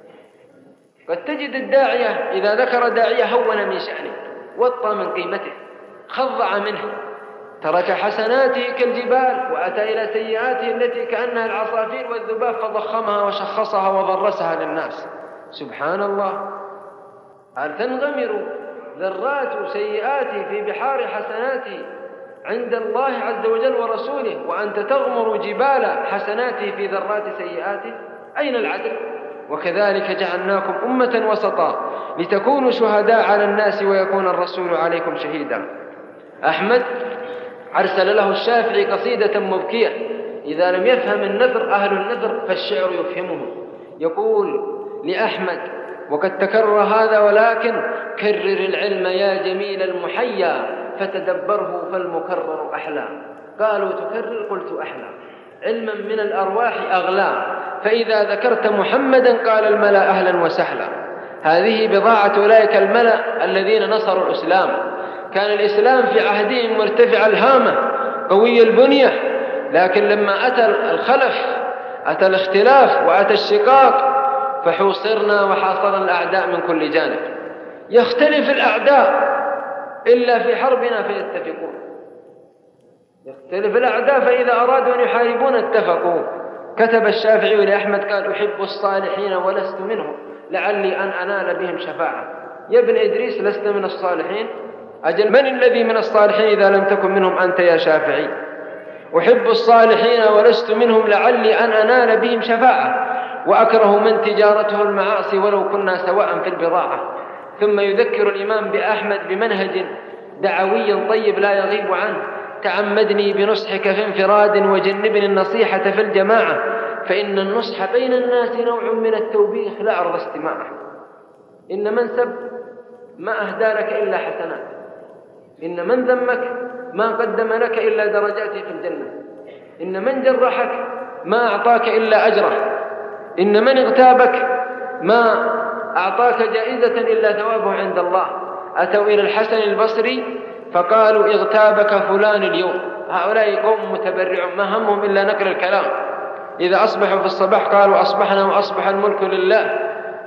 قد تجد الداعية إذا ذكر داعية هون من شأنه، وطى من قيمته، خضع منه، ترك حسناته كالجبال وأتى إلى سيئاته التي كأنها العصافير والذباب فضخمها وشخصها وضرسها للناس. سبحان الله، هل تنغمر ذرات سيئاته في بحار حسناته عند الله عز وجل ورسوله، وأنت تغمر جبال حسناته في ذرات سيئاته؟ أين العدل؟ وكذلك جعلناكم أمة وسطا لتكونوا شهداء على الناس ويكون الرسول عليكم شهيدا. أحمد أرسل له الشافعي قصيدة مبكية: إذا لم يفهم النثر أهل النثر فالشعر يفهمه. يقول لأحمد: وقد تكرر هذا ولكن كرر العلم يا جميل المحيا فتدبره فالمكرر أحلى. قالوا تكرر، قلت أحلى. علما من الأرواح أغلى، فإذا ذكرت محمدا قال الملأ أهلا وسهلا. هذه بضاعة أولئك الملأ الذين نصروا الإسلام. كان الإسلام في عهدهم مرتفع الهامة قوي البنية، لكن لما أتى الخلف، أتى الاختلاف وأتى الشقاق، فحوصرنا وحاصرنا الأعداء من كل جانب. يختلف الأعداء إلا في حربنا فيتفقون، يختلف الأعداء فإذا أرادوا أن يحاربون اتفقوا. كتب الشافعي لأحمد قال: أحب الصالحين ولست منهم لعلي أن أنال بهم شفاعة. يا ابن إدريس لست من الصالحين؟ أجل من الذي من الصالحين إذا لم تكن منهم أنت يا شافعي؟ أحب الصالحين ولست منهم لعلي أن أنال بهم شفاعة، وأكره من تجارته المعاصي ولو كنا سواء في البضاعة. ثم يذكر الإمام بأحمد بمنهج دعوي طيب لا يغيب عنه: تعمدني بنصحك في انفراد وجنبني النصيحة في الجماعة، فإن النصح بين الناس نوع من التوبيخ لا أرضى استماعه. إن من سب ما أهدى لك إلا حسنات، إن من ذمك ما قدم لك إلا درجاته في الجنة، إن من جرحك ما أعطاك إلا أجره، إن من اغتابك ما أعطاك جائزة إلا ثوابه عند الله. أتوا إلى الحسن البصري فقالوا: اغتابك فلان اليوم. هؤلاء قوم متبرعون ما همهم إلا نقل الكلام. إذا أصبحوا في الصباح قالوا: أصبحنا وأصبح الملك لله،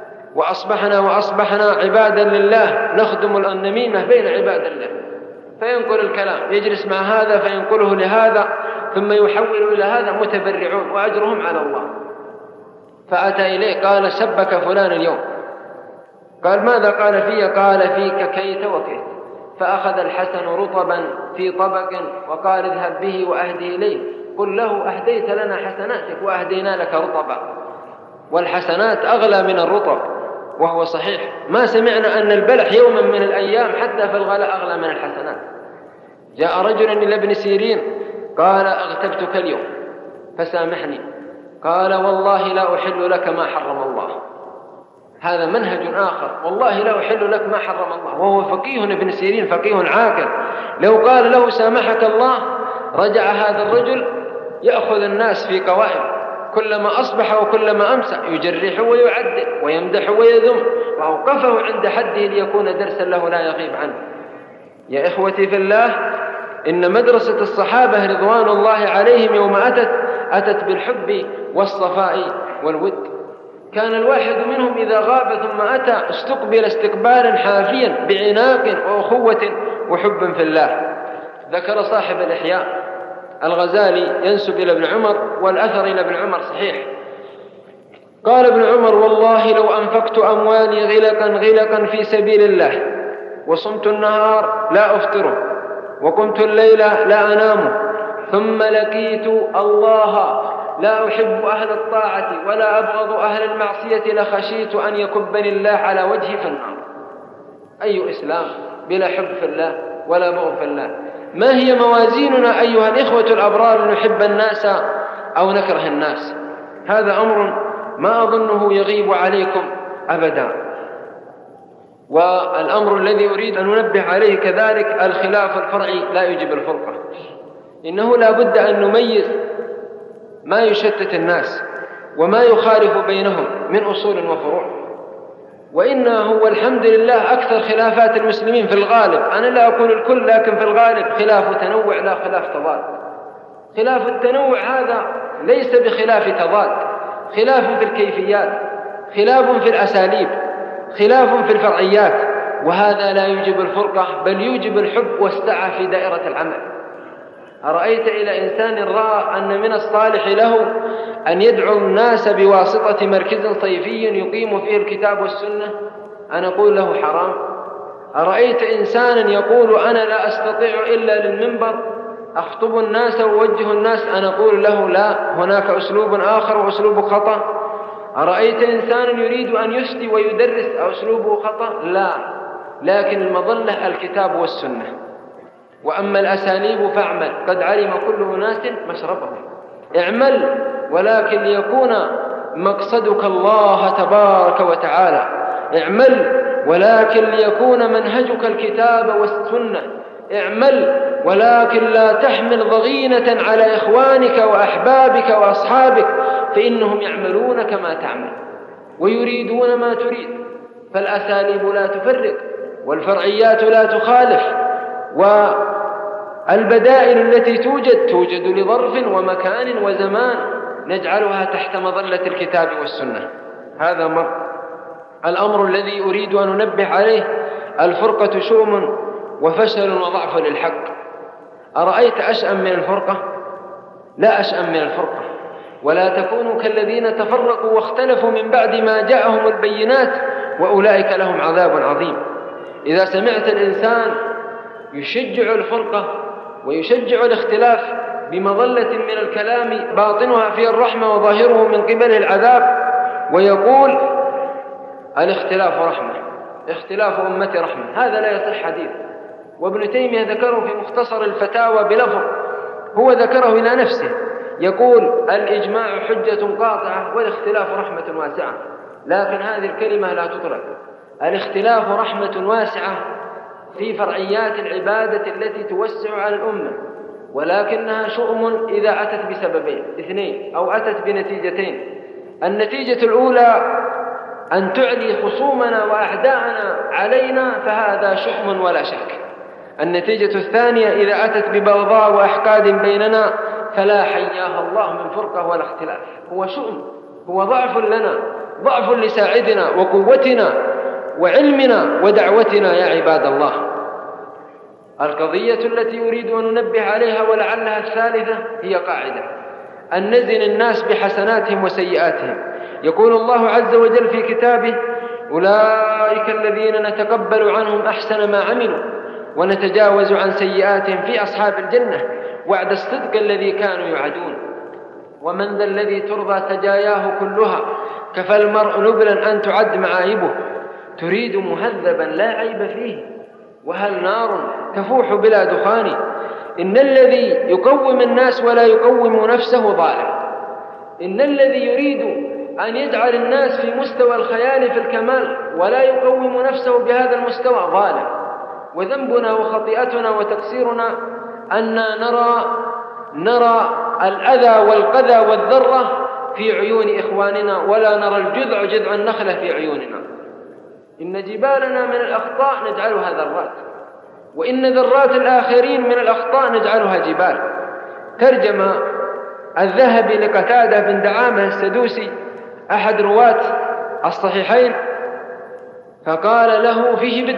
وأصبحنا عبادا لله، نخدم النميمة بين عباد الله. فينقل الكلام، يجلس مع هذا فينقله لهذا ثم يحول إلى هذا، متبرعون وأجرهم على الله. فأتى إليه قال: سبك فلان اليوم. قال: ماذا قال فيه؟ قال: فيك كيت وكيت. فأخذ الحسن رطبا في طبق وقال: اذهب به وأهدي إليه، قل له: أهديت لنا حسناتك وأهدينا لك رطبا، والحسنات أغلى من الرطب. وهو صحيح، ما سمعنا أن البلح يوما من الأيام حتى في الغلاء أغلى من الحسنات. جاء رجل إلى ابن سيرين قال: أغتبتك اليوم فسامحني. قال: والله لا أحل لك ما حرم الله. هذا منهج آخر، والله لا أحل لك ما حرم الله. وهو فقيه ابن سيرين، فقيه عاقل. لو قال له: سامحك الله، رجع هذا الرجل يأخذ الناس في قوائم، كلما أصبح وكلما أمسى يجرح ويعدل ويمدح ويذم، وأوقفه عند حده ليكون درسا له لا يغيب عنه. يا إخوتي في الله، إن مدرسة الصحابة رضوان الله عليهم يوم أتت بالحب والصفاء والود. كان الواحد منهم إذا غاب ثم أتى استقبل استقبالا حافيا بعناق وأخوة وحب في الله. ذكر صاحب الإحياء الغزالي ينسب إلى ابن عمر، والأثر إلى ابن عمر صحيح. قال ابن عمر: والله لو أنفقت أموالي غلقا في سبيل الله، وصمت النهار لا أفطره، وقمت الليل لا أنام، ثم لقيت الله لا أحب أهل الطاعة ولا أبغض أهل المعصية، لخشيت أن يكبني الله على وجهي في النار. أي إسلام بلا حب في الله ولا بغض في الله؟ ما هي موازيننا أيها الإخوة الأبرار؟ نحب الناس أو نكره الناس؟ هذا أمر ما أظنه يغيب عليكم أبدا. والأمر الذي أريد أن ننبه عليه كذلك الخلاف الفرعي لا يجب الفرقة. إنه لا بد أن نميز ما يشتت الناس وما يخالف بينهم من أصول وفروع. وإنه هو الحمد لله أكثر خلافات المسلمين في الغالب، أنا لا أقول الكل لكن في الغالب خلاف تنوع لا خلاف تضاد. خلاف التنوع هذا ليس بخلاف تضاد، خلاف في الكيفيات، خلاف في الأساليب، خلاف في الفرعيات، وهذا لا يوجب الفرقة بل يوجب الحب والسعة في دائرة العمل. أرأيت إلى إنسان رأى أن من الصالح له أن يدعو الناس بواسطة مركز صيفي يقيم فيه الكتاب والسنة، أنا أقول له حرام. أرأيت إنسانا يقول أنا لا أستطيع إلا للمنبر أخطب الناس ووجه الناس، أنا أقول له لا، هناك أسلوب آخر وأسلوب خطأ. أرأيت إنسانا يريد أن يفتي ويدرس أسلوبه خطأ، لا، لكن المظلة الكتاب والسنة. وأما الأساليب فاعمل قد علم كل أناس مشربهم. اعمل ولكن ليكون مقصدك الله تبارك وتعالى، اعمل ولكن ليكون منهجك الكتاب والسنة، اعمل ولكن لا تحمل ضغينة على إخوانك وأحبابك وأصحابك، فإنهم يعملون كما تعمل ويريدون ما تريد. فالأساليب لا تفرق والفرعيات لا تخالف، والبدائل التي توجد لظرف ومكان وزمان نجعلها تحت مظلة الكتاب والسنة. هذا الأمر الذي أريد أن أنبه عليه. الفرقة شؤم وفشل وضعف للحق. أرأيت أشأم من الفرقة؟ لا أشأم من الفرقة. ولا تكونوا كالذين تفرقوا واختلفوا من بعد ما جاءهم البينات وأولئك لهم عذاب عظيم. إذا سمعت الإنسان يشجع الفرقة ويشجع الاختلاف بمظلة من الكلام باطنها فيه الرحمة وظاهره من قبله العذاب، ويقول الاختلاف رحمة، اختلاف أمتي رحمة، هذا لا يصح حديث. وابن تيمية ذكره في مختصر الفتاوى بلفظ هو ذكره إلى نفسه، يقول الإجماع حجة قاطعة والاختلاف رحمة واسعة، لكن هذه الكلمة لا تطلق. الاختلاف رحمة واسعة في فرعيات العبادة التي توسع على الأمة، ولكنها شؤم إذا أتت بسببين اثنين أو أتت بنتيجتين. النتيجة الأولى أن تعلي خصومنا وأعداءنا علينا، فهذا شؤم ولا شك. النتيجة الثانية إذا أتت ببغضاء وأحقاد بيننا، فلا حياها الله من فرقة ولا اختلاف، هو شؤم، هو ضعف لنا، ضعف لساعدنا وقوتنا وعلمنا ودعوتنا يا عباد الله. القضية التي أريد أن ننبه عليها ولعلها الثالثة هي قاعدة أن نزن الناس بحسناتهم وسيئاتهم. يقول الله عز وجل في كتابه أولئك الذين نتقبل عنهم أحسن ما عملوا ونتجاوز عن سيئاتهم في أصحاب الجنة وعد الصدق الذي كانوا يعدون. ومن ذا الذي ترضى سجاياه كلها كفى المرء نبلا أن تعد معايبه، تريد مهذبا لا عيب فيه، وهل نار تفوح بلا دخان. إن الذي يقوم الناس ولا يقوم نفسه ضائع. إن الذي يريد أن يجعل الناس في مستوى الخيال في الكمال ولا يقوم نفسه بهذا المستوى ظالم. وذنبنا وخطيئتنا وتقصيرنا أننا نرى الأذى والقذى والذرة في عيون إخواننا ولا نرى جذع النخلة في عيوننا. إن جبالنا من الأخطاء نجعلها ذرات، وإن ذرات الآخرين من الأخطاء نجعلها جبال. ترجم الذهبي لقتادة بن دعامة السدوسي أحد رواة الصحيحين، فقال له فيه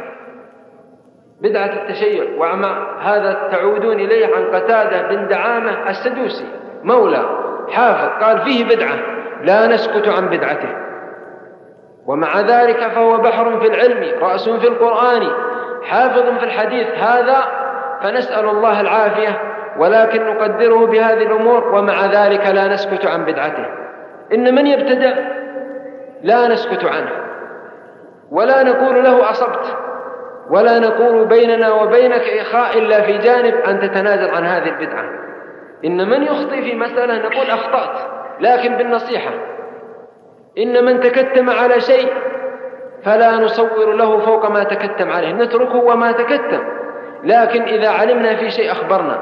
بدعة التشيع، ومع هذا تعودون إليه عن قتادة بن دعامة السدوسي مولى حافظ، قال فيه بدعة لا نسكت عن بدعته، ومع ذلك فهو بحر في العلم رأس في القرآن حافظ في الحديث هذا، فنسأل الله العافية، ولكن نقدره بهذه الأمور ومع ذلك لا نسكت عن بدعته. إن من يبتدع لا نسكت عنه ولا نقول له أصبت، ولا نقول بيننا وبينك إخاء إلا في جانب أن تتنازل عن هذه البدعة. إن من يخطئ في مسألة نقول أخطأت لكن بالنصيحة. إن من تكتم على شيء فلا نصور له فوق ما تكتم عليه، نتركه وما تكتم، لكن إذا علمنا في شيء أخبرنا.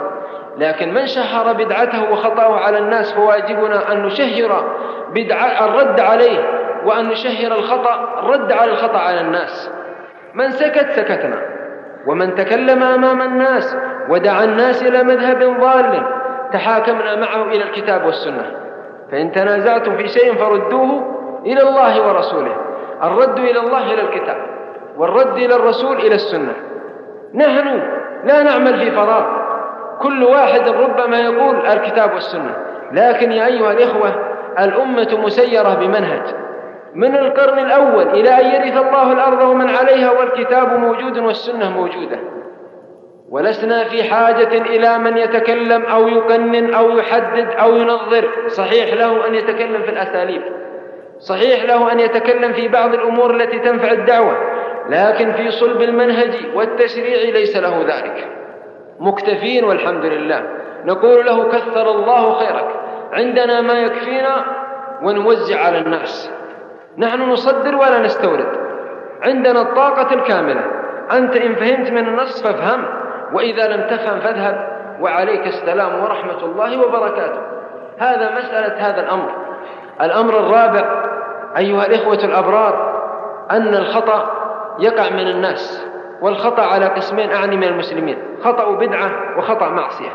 لكن من شهر بدعته وخطأه على الناس فواجبنا أن نشهر الرد عليه، وأن نشهر الرد على الخطأ على الناس. من سكت سكتنا، ومن تكلم أمام الناس ودعا الناس إلى مذهب ضال تحاكمنا معه إلى الكتاب والسنة. فإن تنازعتم في شيء فردوه إلى الله ورسوله. الرد إلى الله إلى الكتاب، والرد إلى الرسول إلى السنة. نحن لا نعمل في فراغ، كل واحد ربما يقول الكتاب والسنة، لكن يا أيها الإخوة الأمة مسيرة بمنهج من القرن الأول إلى أن يرث الله الأرض ومن عليها، والكتاب موجود والسنة موجودة، ولسنا في حاجة إلى من يتكلم أو يقنن أو يحدد أو ينظر. صحيح له أن يتكلم في الأساليب، صحيح له أن يتكلم في بعض الأمور التي تنفع الدعوة، لكن في صلب المنهج والتشريع ليس له ذلك. مكتفين والحمد لله، نقول له كثر الله خيرك، عندنا ما يكفينا ونوزع على الناس. نحن نصدر ولا نستورد، عندنا الطاقة الكاملة. أنت إن فهمت من النص فافهم، وإذا لم تفهم فاذهب، وعليك السلام ورحمة الله وبركاته. هذا مسألة هذا الأمر. الأمر الرابع أيها الإخوة الأبرار أن الخطأ يقع من الناس، والخطأ على قسمين أعني من المسلمين: خطأ بدعة وخطأ معصية.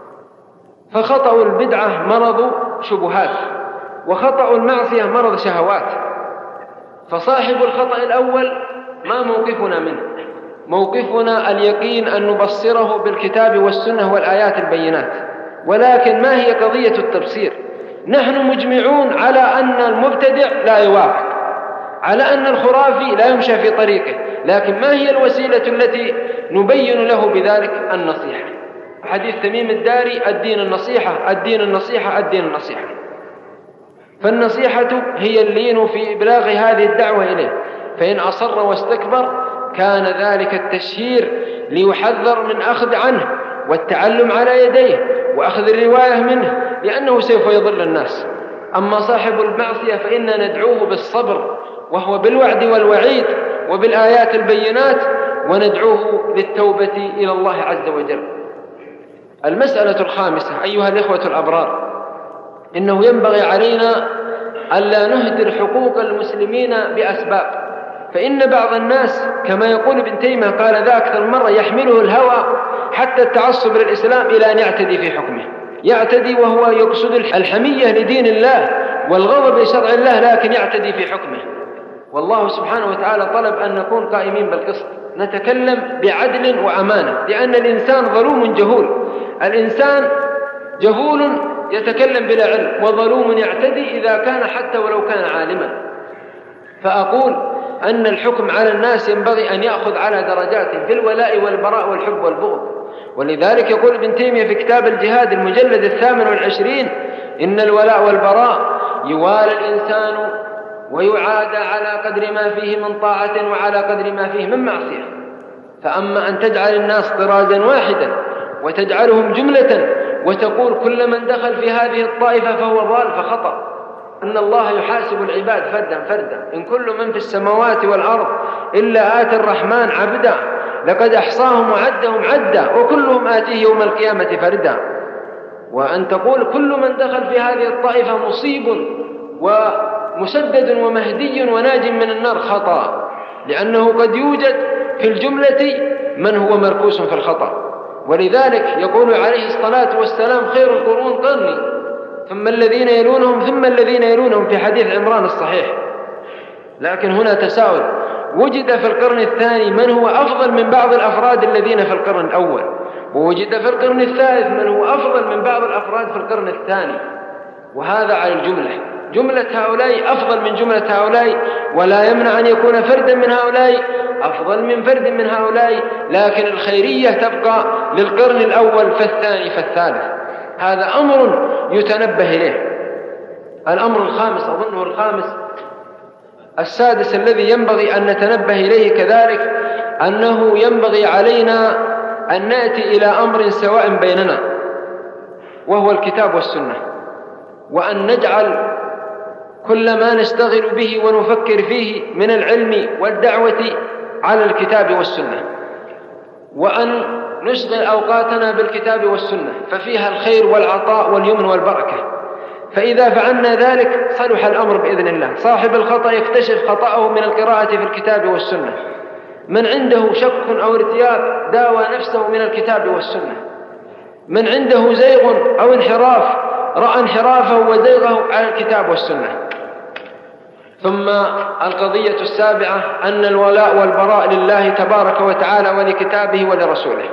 فخطأ البدعة مرض شبهات، وخطأ المعصية مرض شهوات. فصاحب الخطأ الأول ما موقفنا منه؟ موقفنا اليقين أن نبصره بالكتاب والسنة والآيات البينات. ولكن ما هي قضية التبصير؟ نحن مجمعون على أن المبتدع لا يوافق، على أن الخرافي لا يمشى في طريقه، لكن ما هي الوسيلة التي نبين له بذلك؟ النصيحة. حديث تميم الداري: الدين النصيحة، الدين النصيحة، الدين النصيحة. فالنصيحة هي اللين في إبلاغ هذه الدعوة إليه، فإن أصر واستكبر كان ذلك التشهير ليحذر من أخذ عنه والتعلم على يديه وأخذ الرواية منه، لأنه سوف يضل الناس. أما صاحب المعصية فإننا ندعوه بالصبر، وهو بالوعد والوعيد وبالآيات البينات، وندعوه للتوبة إلى الله عز وجل. المسألة الخامسة أيها الإخوة الأبرار، إنه ينبغي علينا ألا نهدر حقوق المسلمين بأسباب. فإن بعض الناس كما يقول ابن تيمية قال ذا أكثر مرة: يحمله الهوى حتى التعصب للإسلام إلى أن يعتدي في حكمه. يعتدي وهو يقصد الحمية لدين الله والغضب لشرع الله، لكن يعتدي في حكمه. والله سبحانه وتعالى طلب أن نكون قائمين بالقسط، نتكلم بعدل وأمانة، لأن الإنسان ظلوم جهول. الإنسان جهول يتكلم بلا علم، وظلوم يعتدي إذا كان حتى ولو كان عالما. فأقول أن الحكم على الناس ينبغي أن يأخذ على درجات في الولاء والبراء والحب والبغض. ولذلك يقول ابن تيمية في كتاب الجهاد المجلد 28: إن الولاء والبراء يوالى الإنسان ويعادى على قدر ما فيه من طاعة وعلى قدر ما فيه من معصية. فأما أن تجعل الناس طرازا واحدا وتجعلهم جملة وتقول كل من دخل في هذه الطائفة فهو ضال فخطأ. أن الله يحاسب العباد فردا فردا: إن كل من في السماوات والأرض إلا آتي الرحمن عبدا لقد أحصاهم وعدهم عدا وكلهم آتيه يوم القيامة فردا. وأن تقول كل من دخل في هذه الطائفة مصيب ومسدد ومهدي وناج من النار خطأ، لأنه قد يوجد في الجملة من هو مركوس في الخطأ. ولذلك يقول عليه الصلاة والسلام: خير القرون قرني ثم الذين يلونهم ثم الذين يلونهم، في حديث عمران الصحيح. لكن هنا تساؤل: وجد في القرن الثاني من هو أفضل من بعض الأفراد الذين في القرن الأول، ووجد في القرن الثالث من هو أفضل من بعض الأفراد في القرن الثاني، وهذا على الجملة. جملة هؤلاء أفضل من جملة هؤلاء، ولا يمنع أن يكون فردا من هؤلاء أفضل من فرد من هؤلاء، لكن الخيرية تبقى للقرن الأول فالثاني فالثالث. هذا أمر يتنبه إليه. الأمر الخامس أظنه الخامس السادس الذي ينبغي أن نتنبه إليه كذلك، أنه ينبغي علينا أن نأتي إلى أمر سواء بيننا وهو الكتاب والسنة، وأن نجعل كل ما نشتغل به ونفكر فيه من العلم والدعوة على الكتاب والسنة، وأن نشغل أوقاتنا بالكتاب والسنة، ففيها الخير والعطاء واليمن والبركة. فإذا فعلنا ذلك صلح الأمر بإذن الله. صاحب الخطأ يكتشف خطأه من القراءة في الكتاب والسنة. من عنده شك أو ارتياب داوى نفسه من الكتاب والسنة. من عنده زيغ أو انحراف رأى انحرافه وزيغه على الكتاب والسنة. ثم القضية السابعة أن الولاء والبراء لله تبارك وتعالى ولكتابه ولرسوله.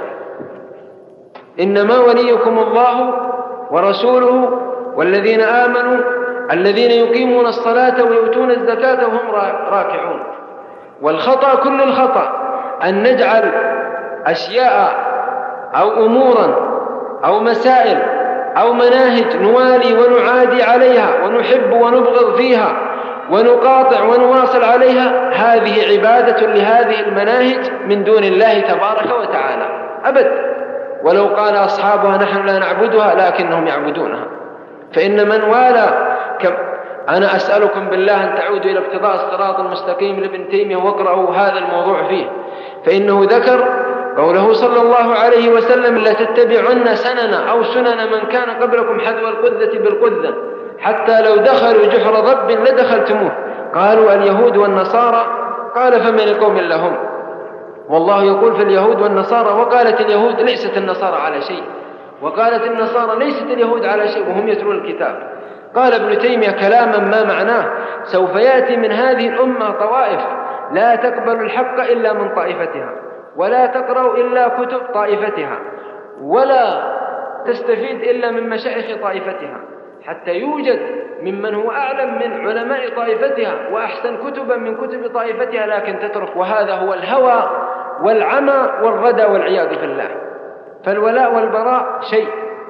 إنما وليكم الله ورسوله والذين آمنوا الذين يقيمون الصلاة ويؤتون الزكاة وهم راكعون. والخطأ كل الخطأ أن نجعل أشياء أو أمورا أو مسائل أو مناهج نوالي ونعادي عليها ونحب ونبغض فيها ونقاطع ونواصل عليها، هذه عبادة لهذه المناهج من دون الله تبارك وتعالى أبد. ولو قال أصحابها نحن لا نعبدها لكنهم يعبدونها. فإن من والى أنا أسألكم بالله أن تعودوا إلى اقتضاء الصراط المستقيم لابن تيمية واقرأوا هذا الموضوع فيه، فإنه ذكر قوله صلى الله عليه وسلم لتتبعن سنن أو سنن من كان قبلكم حذو القذة بالقذة حتى لو دخلوا جحر ضب لدخلتموه. قالوا اليهود والنصارى، قال فمن القوم إلا هم. والله يقول في اليهود والنصارى وقالت اليهود ليست النصارى على شيء وقالت النصارى ليست اليهود على شيء وهم يتلون الكتاب. قال ابن تيمية كلاما ما معناه سوف يأتي من هذه الأمة طوائف لا تقبل الحق إلا من طائفتها ولا تقرأ إلا كتب طائفتها ولا تستفيد إلا من مشايخ طائفتها، حتى يوجد ممن هو أعلم من علماء طائفتها وأحسن كتبا من كتب طائفتها لكن تترك. وهذا هو الهوى والعمى والردى والعياذ بالله. فالولاء والبراء شيء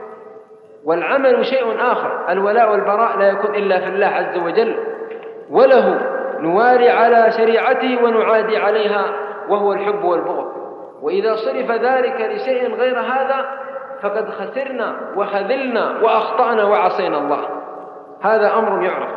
والعمل شيء آخر. الولاء والبراء لا يكون إلا في الله عز وجل، وله نواري على شريعته ونعادي عليها وهو الحب والبغض. وإذا صرف ذلك لشيء غير هذا فقد خسرنا وخذلنا وأخطأنا وعصينا الله. هذا أمر يعرف.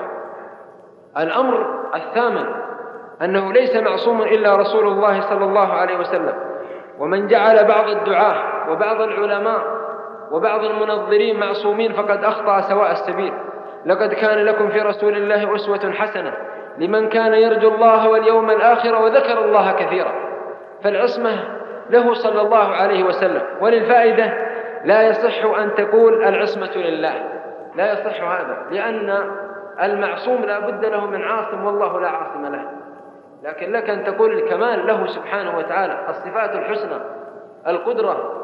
الأمر الثامن أنه ليس معصوم إلا رسول الله صلى الله عليه وسلم. ومن جعل بعض الدعاة وبعض العلماء وبعض المنظرين معصومين فقد أخطأ سواء السبيل. لقد كان لكم في رسول الله أسوة حسنة لمن كان يرجو الله واليوم الآخر وذكر الله كثيرا. فالعصمة له صلى الله عليه وسلم. وللفائدة لا يصح أن تقول العصمة لله، لا يصح هذا، لأن المعصوم لا بد له من عاصم والله لا عاصم له. لكن لك أن تقول الكمال له سبحانه وتعالى، الصفات الحسنى، القدرة،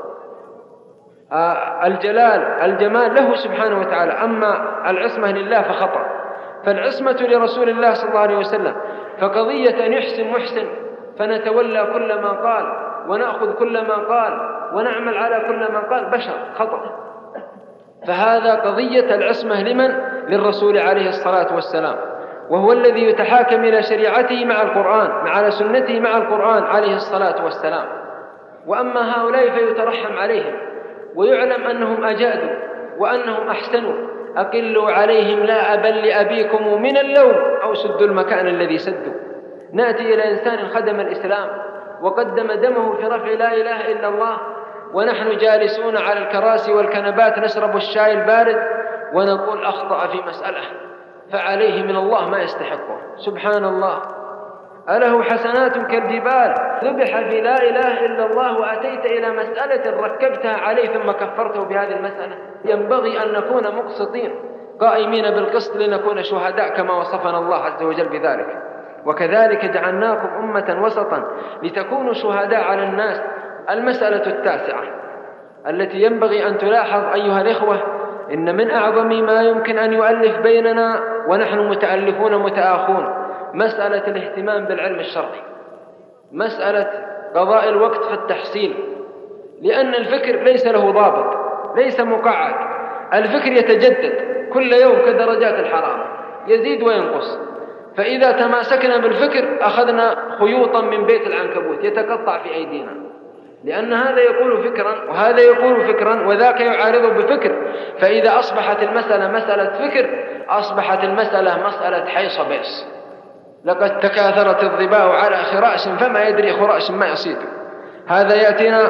الجلال، الجمال له سبحانه وتعالى. أما العصمة لله فخطأ. فالعصمة لرسول الله صلى الله عليه وسلم. فقضية أن يحسن محسن فنتولى كل ما قال ونأخذ كل ما قال ونعمل على كل ما قال بشر، خطأ. فهذا قضية العصمة لمن؟ للرسول عليه الصلاة والسلام، وهو الذي يتحاكم إلى شريعته مع القرآن، مع سنته مع القرآن عليه الصلاة والسلام. وأما هؤلاء فيترحم عليهم ويعلم أنهم أجادوا وأنهم أحسنوا. أقلوا عليهم لا أبا لأبيكم من اللوم أو سدوا المكان الذي سدوا. نأتي إلى إنسان خدم الإسلام وقدم دمه في رفع لا إله إلا الله ونحن جالسون على الكراسي والكنبات نشرب الشاي البارد ونقول أخطأ في مسألة فعليه من الله ما يستحقه. سبحان الله، أله حسنات كالجبال ذبح في لا إله إلا الله وأتيت إلى مسألة ركبتها عليه ثم كفرته بهذه المسألة. ينبغي أن نكون مقسطين قائمين بالقسط لنكون شهداء كما وصفنا الله عز وجل بذلك. وكذلك جعلناكم أمة وسطا لتكونوا شهداء على الناس. المسألة التاسعة التي ينبغي أن تلاحظ أيها الإخوة، إن من أعظم ما يمكن أن يؤلف بيننا ونحن متألفون متآخون مسألة الاهتمام بالعلم الشرعي، مسألة قضاء الوقت في التحصيل. لأن الفكر ليس له ضابط، ليس مقعد. الفكر يتجدد كل يوم كدرجات الحرارة، يزيد وينقص. فإذا تماسكنا بالفكر أخذنا خيوطا من بيت العنكبوت يتقطع في أيدينا، لأن هذا يقول فكرا وهذا يقول فكرا وذاك يعارضه بفكر. فإذا أصبحت المسألة مسألة فكر أصبحت المسألة مسألة حيص بيص. لقد تكاثرت الظباء على خراش فما يدري خراش ما يصيد. هذا يأتينا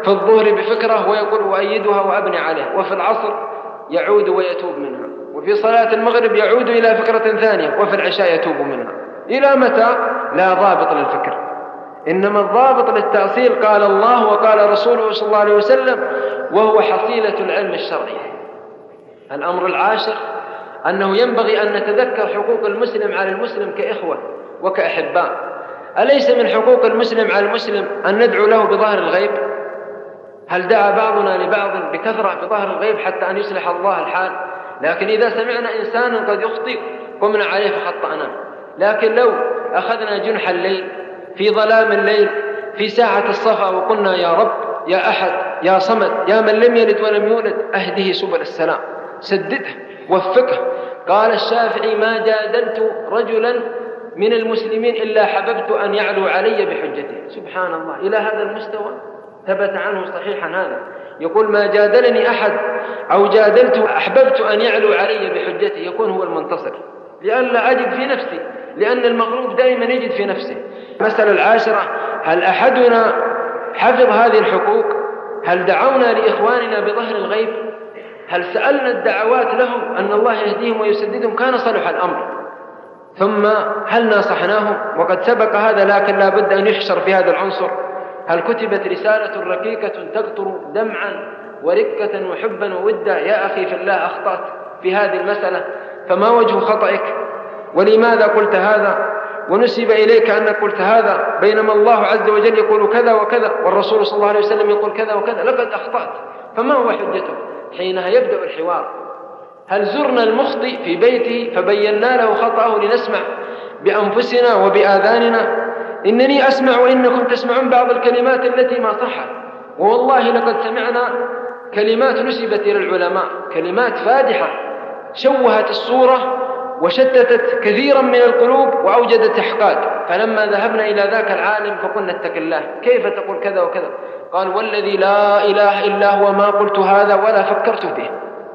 في الظهر بفكرة ويقول وأيدها وأبني عليها، وفي العصر يعود ويتوب منها، وفي صلاة المغرب يعود إلى فكرة ثانية، وفي العشاء يتوب منها. إلى متى؟ لا ضابط للفكر، إنما الضابط للتأصيل قال الله وقال رسوله صلى الله عليه وسلم، وهو حصيلة العلم الشرعي. الأمر العاشر أنه ينبغي أن نتذكر حقوق المسلم على المسلم كإخوة وكأحباء. أليس من حقوق المسلم على المسلم أن ندعو له بظهر الغيب؟ هل دعا بعضنا لبعض بكثرة بظهر الغيب حتى أن يصلح الله الحال؟ لكن إذا سمعنا إنسانا قد يخطئ قمنا عليه فخطأنا. لكن لو أخذنا جنح الليل في ظلام الليل في ساعة الصفا وقلنا يا رب يا أحد يا صمد يا من لم يلد ولم يولد أهده سبل السلام، سدده وفقه. قال الشافعي ما جادلت رجلا من المسلمين إلا حببت أن يعلو علي بحجته. سبحان الله، إلى هذا المستوى ثبت عنه صحيحا هذا. يقول ما جادلني أحد أو جادلت أحببت أن يعلو علي بحجته، يكون هو المنتصر، لئلا أجد في نفسي، لأن المغلوب دائما يجد في نفسه. المسألة العاشرة، هل أحدنا حفظ هذه الحقوق؟ هل دعونا لإخواننا بظهر الغيب؟ هل سألنا الدعوات لهم أن الله يهديهم ويسددهم؟ كان صلح الأمر. ثم هل ناصحناهم؟ وقد سبق هذا، لكن لا بد أن يحشر في هذا العنصر. هل كتبت رسالة رقيقة تقطر دمعا ورقة وحبا وودا؟ يا أخي في الله أخطأت في هذه المسألة، فما وجه خطئك؟ ولماذا قلت هذا؟ ونسب إليك أنك قلت هذا، بينما الله عز وجل يقول كذا وكذا، والرسول صلى الله عليه وسلم يقول كذا وكذا. لقد أخطأت. فما هو حجته؟ حينها يبدأ الحوار. هل زرنا المخطئ في بيته فبينا له خطأه لنسمع بأنفسنا وبآذاننا؟ إنني أسمع وإنكم تسمعون بعض الكلمات التي ما صحت، والله لقد سمعنا كلمات نسبت إلى العلماء، كلمات فادحة شوهت الصورة وشتتت كثيرا من القلوب وأوجدت إحقاد. فلما ذهبنا إلى ذاك العالم فقلنا اتق الله، كيف تقول كذا وكذا؟ قال والذي لا إله إلا هو ما قلت هذا ولا فكرت به.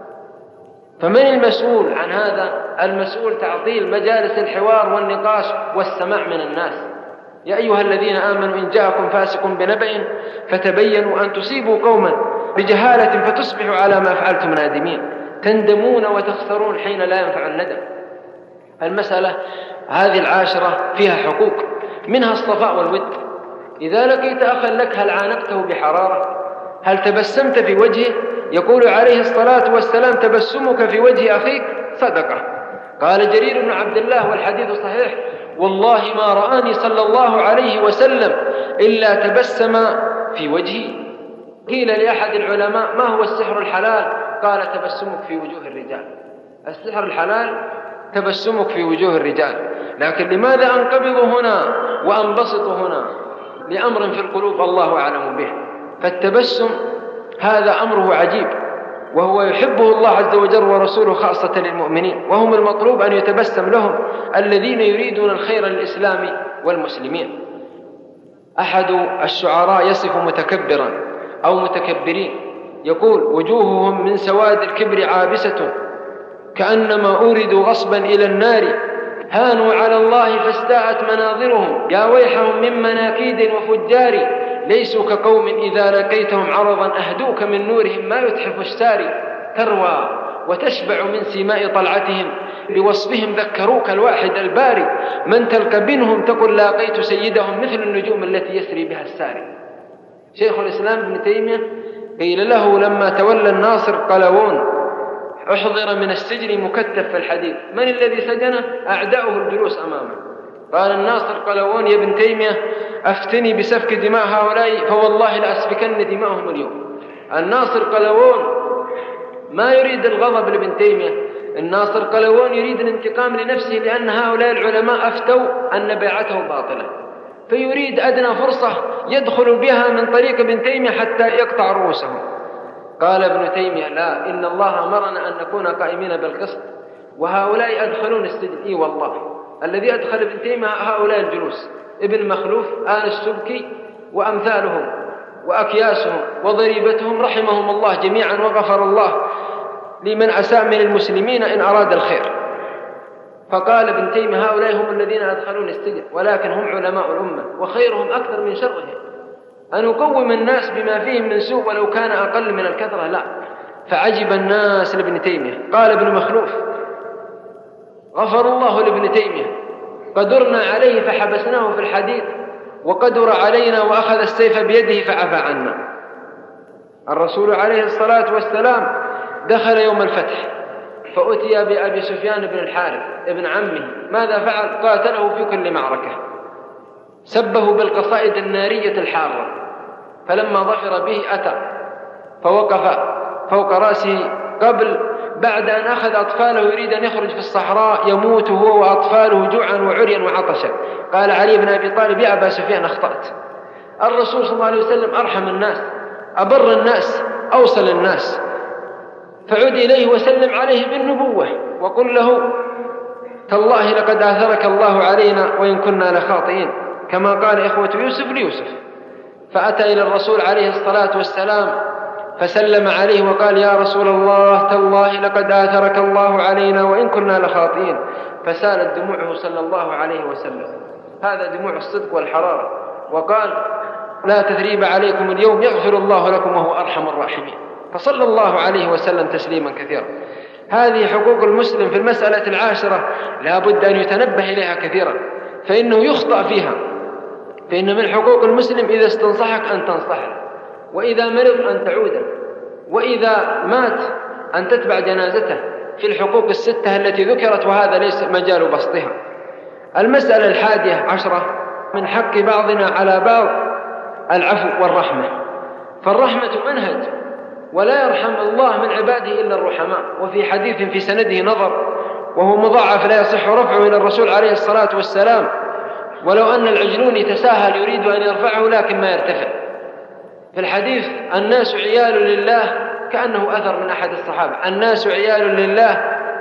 فمن المسؤول عن هذا؟ المسؤول تعطيل مجالس الحوار والنقاش والسماع من الناس. يا أيها الذين آمنوا إن جاءكم فاسق بنبأ فتبينوا أن تصيبوا قوما بجهالة فتصبحوا على ما فعلتم نادمين. تندمون وتخسرون حين لا ينفع الندم. المسألة هذه العاشرة فيها حقوق، منها الصفاء والود. إذا لقيت أخا لك هل عانقته بحرارة؟ هل تبسمت في وجهه؟ يقول عليه الصلاة والسلام تبسمك في وجه أخيك صدقة. قال جرير بن عبد الله والحديث صحيح والله ما رآني صلى الله عليه وسلم إلا تبسم في وجهي. قيل لأحد العلماء ما هو السحر الحلال؟ قال تبسمك في وجوه الرجال. السحر الحلال تبسمك في وجوه الرجال. لكن لماذا أنقبض هنا وأنبسط هنا؟ لأمر في القلوب الله أعلم به. فالتبسم هذا أمره عجيب، وهو يحبه الله عز وجل ورسوله خاصة للمؤمنين، وهم المطلوب أن يتبسم لهم الذين يريدون الخير للإسلام والمسلمين. أحد الشعراء يصف متكبرا أو متكبرين يقول وجوههم من سواد الكبر عابسة كأنما أوردوا غصبا إلى النار، هانوا على الله فاستاءت مناظرهم، يا ويحهم من مناكيد وفجار، ليسوا كقوم إذا لقيتهم عرضا أهدوك من نورهم ما يتحف الساري، تروى وتشبع من سماء طلعتهم، بوصفهم ذكروك الواحد الباري، من تلقى بينهم تقول لاقيت سيدهم مثل النجوم التي يسري بها الساري. شيخ الإسلام ابن تيمية قيل له لما تولى الناصر قلاوون أحضر من السجن مكتف في الحديد، من الذي سجنه؟ أعداؤه الجلوس أمامه. قال الناصر قلاوون يا ابن تيمية أفتني بسفك دماء هؤلاء فوالله لأسفكن دماءهم اليوم. الناصر قلاوون ما يريد الغضب لابن تيمية، الناصر قلاوون يريد الانتقام لنفسه، لأن هؤلاء العلماء أفتوا أن بيعته باطلة، فيريد أدنى فرصة يدخل بها من طريق ابن تيمية حتى يقطع رؤوسهم. قال ابن تيمية لا، إن الله أمرنا أن نكون قائمين بالقسط، وهؤلاء أدخلون السجن. إي والله الذي أدخل ابن تيمية هؤلاء الجلوس، ابن مخلوف آل السبكي وأمثالهم وأكياسهم وضريبتهم رحمهم الله جميعا، وغفر الله لمن أساء من المسلمين إن أراد الخير. فقال ابن تيمية هؤلاء هم الذين أدخلون السجن، ولكن هم علماء الأمة وخيرهم أكثر من شرهم، أن أقوم الناس بما فيهم من سوء ولو كان أقل من الكثرة؟ لا. فعجب الناس لابن تيمية. قال ابن مخلوف: غفر الله لابن تيمية، قدرنا عليه فحبسناه في الحديد، وقدر علينا وأخذ السيف بيده فعفى عنا. الرسول عليه الصلاة والسلام دخل يوم الفتح فأتي بأبي سفيان بن الحارث ابن عمه. ماذا فعل؟ قاتله في كل معركة، سبه بالقصائد النارية الحارة. فلما ظفر به أتى فوقف فوق رأسه بعد أن أخذ أطفاله يريد أن يخرج في الصحراء يموت هو وأطفاله جوعا وعريا وعطشا. قال علي بن أبي طالب: يا أبا سفيان أخطأت. الرسول صلى الله عليه وسلم أرحم الناس، أبر الناس، أوصل الناس. فعد إليه وسلم عليه بالنبوة وقل له: تالله لقد آثرك الله علينا وإن كنا لخاطئين، كما قال إخوة يوسف ليوسف. فأتى إلى الرسول عليه الصلاة والسلام فسلم عليه وقال: يا رسول الله، تالله لقد آثرك الله علينا وإن كنا لخاطئين. فسالت دموعه صلى الله عليه وسلم، هذا دموع الصدق والحرارة. وقال: لا تثريب عليكم اليوم يغفر الله لكم وهو أرحم الراحمين. فصلى الله عليه وسلم تسليما كثيرا. هذه حقوق المسلم في المسألة العاشرة لا بد أن يتنبه إليها كثيرا، فإنه يخطأ فيها. فإن من حقوق المسلم إذا استنصحك أن تنصحه، وإذا مرض أن تعوده، وإذا مات أن تتبع جنازته، في الحقوق الستة التي ذكرت، وهذا ليس مجال بسطها. المسألة 11 من حق بعضنا على بعض العفو والرحمة. فالرحمة منهج، ولا يرحم الله من عباده إلا الرحماء. وفي حديث في سنده نظر وهو مضاعف لا يصح رفعه إلى الرسول عليه الصلاة والسلام: ولو أن العجلون تساهل يريد أن يرفعه لكن ما يرتفع. في الحديث: الناس عيال لله، كأنه أثر من أحد الصحابة: الناس عيال لله،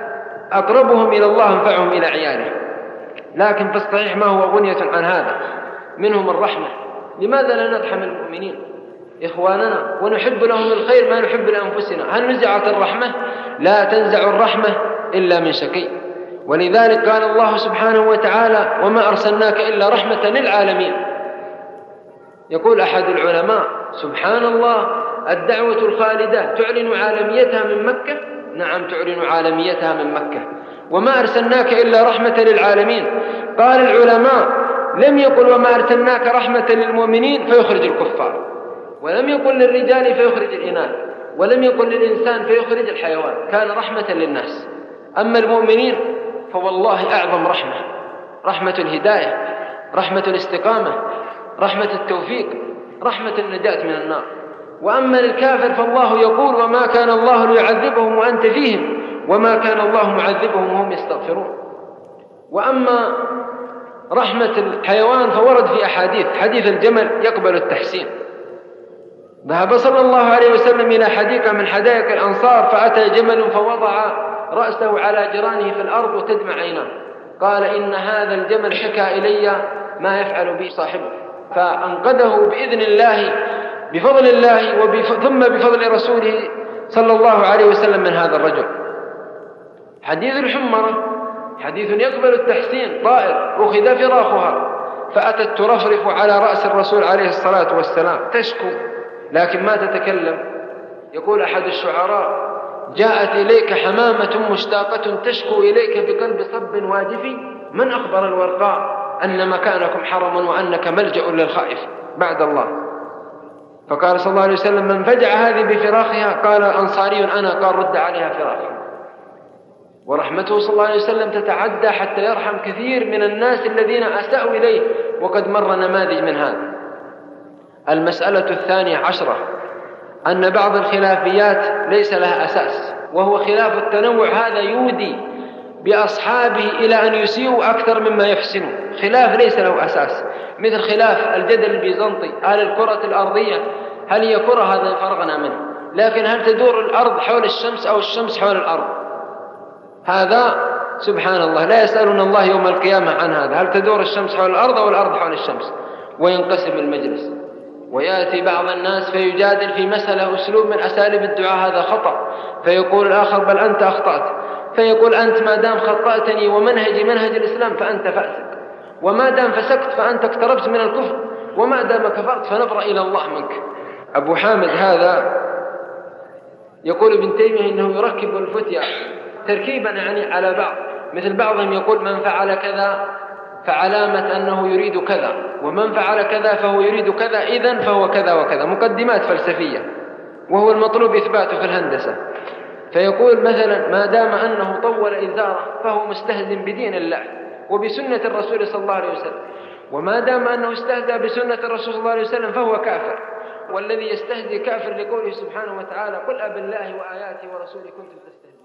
أقربهم إلى الله أنفعهم إلى عياله. لكن في الصحيح ما هو غنية عن هذا، منهم الرحمة. لماذا لا نرحم المؤمنين إخواننا ونحب لهم الخير ما نحب لأنفسنا؟ هل نزعت الرحمة؟ لا تنزع الرحمة إلا من شقي. ولذلك قال الله سبحانه وتعالى: وما أرسلناك إلا رحمة للعالمين. يقول أحد العلماء: سبحان الله، الدعوة الخالدة تعلن عالميتها من مكة. نعم، تعلن عالميتها من مكة. وما أرسلناك إلا رحمة للعالمين. قال العلماء: لم يقل وما أرسلناك رحمة للمؤمنين فيخرج الكفار، ولم يقل للرجال فيخرج الإناث، ولم يقل للإنسان فيخرج الحيوان. كان رحمة للناس. أما المؤمنين فوالله أعظم رحمة، رحمة الهداية، رحمة الاستقامة، رحمة التوفيق، رحمة النجاة من النار. وأما للكافر فالله يقول: وما كان الله ليعذبهم وأنت فيهم وما كان الله معذبهم وهم يستغفرون. وأما رحمة الحيوان فورد في أحاديث. حديث الجمل يقبل التحسين. ذهب صلى الله عليه وسلم إلى حديقة من حدائق الأنصار فأتى جمل فوضع رأسه على جرانه في الأرض وتدمع عيناه. قال: إن هذا الجمل حكى إلي ما يفعل به صاحبه. فأنقذه بإذن الله، بفضل الله، ثم بفضل رسوله صلى الله عليه وسلم من هذا الرجل. حديث الحمرة حديث يقبل التحسين. طائر أخذ فراخها فأتت ترفرف على رأس الرسول عليه الصلاة والسلام تشكو لكن ما تتكلم. يقول أحد الشعراء: جاءت إليك حمامة مشتاقة تشكو إليك بقلب صب وادف، من أخبر الورقاء أن مكانكم حرم وأنك ملجأ للخائف بعد الله. فقال صلى الله عليه وسلم: من فجع هذه بفراخها؟ قال أنصاري: أنا. قال: رد عليها فراخها. ورحمته صلى الله عليه وسلم تتعدى حتى يرحم كثير من الناس الذين أساءوا إليه، وقد مر نماذج من هذا. المسألة 12 أن بعض الخلافيات ليس لها أساس، وهو خلاف التنوع. هذا يودي بأصحابه إلى أن يسيئوا أكثر مما يحسنوا. خلاف ليس له أساس، مثل خلاف الجدل البيزنطي: هل الكرة الأرضية هل هي كرة؟ هذا فرغنا منه. لكن هل تدور الأرض حول الشمس أو الشمس حول الأرض؟ هذا سبحان الله لا يسألون الله يوم القيامة عن هذا. هل تدور الشمس حول الأرض أو الأرض حول الشمس؟ وينقسم المجلس. ويأتي بعض الناس فيجادل في مسألة أسلوب من أساليب الدعاء هذا خطأ، فيقول الآخر: بل أنت أخطأت. فيقول: أنت ما دام خطأتني ومنهجي منهج الإسلام فأنت فاسق، وما دام فسقت فأنت اقتربت من الكفر، وما دام كفرت فنبرأ إلى الله منك. أبو حامد هذا يقول ابن تيمية إنه يركب الفتية تركيبا يعني على بعض، مثل بعضهم يقول من فعل كذا فعلامة أنه يريد كذا، ومن فعل كذا فهو يريد كذا، إذن فهو كذا وكذا، مقدمات فلسفية، وهو المطلوب إثباته في الهندسة. فيقول مثلا ما دام أنه طول إزاره فهو مستهزئ بدين الله وبسنة الرسول صلى الله عليه وسلم، وما دام أنه استهزأ بسنة الرسول صلى الله عليه وسلم فهو كافر، والذي يستهزئ كافر لقوله سبحانه وتعالى قل أبالله وآياته ورسوله كنتم تستهزئون.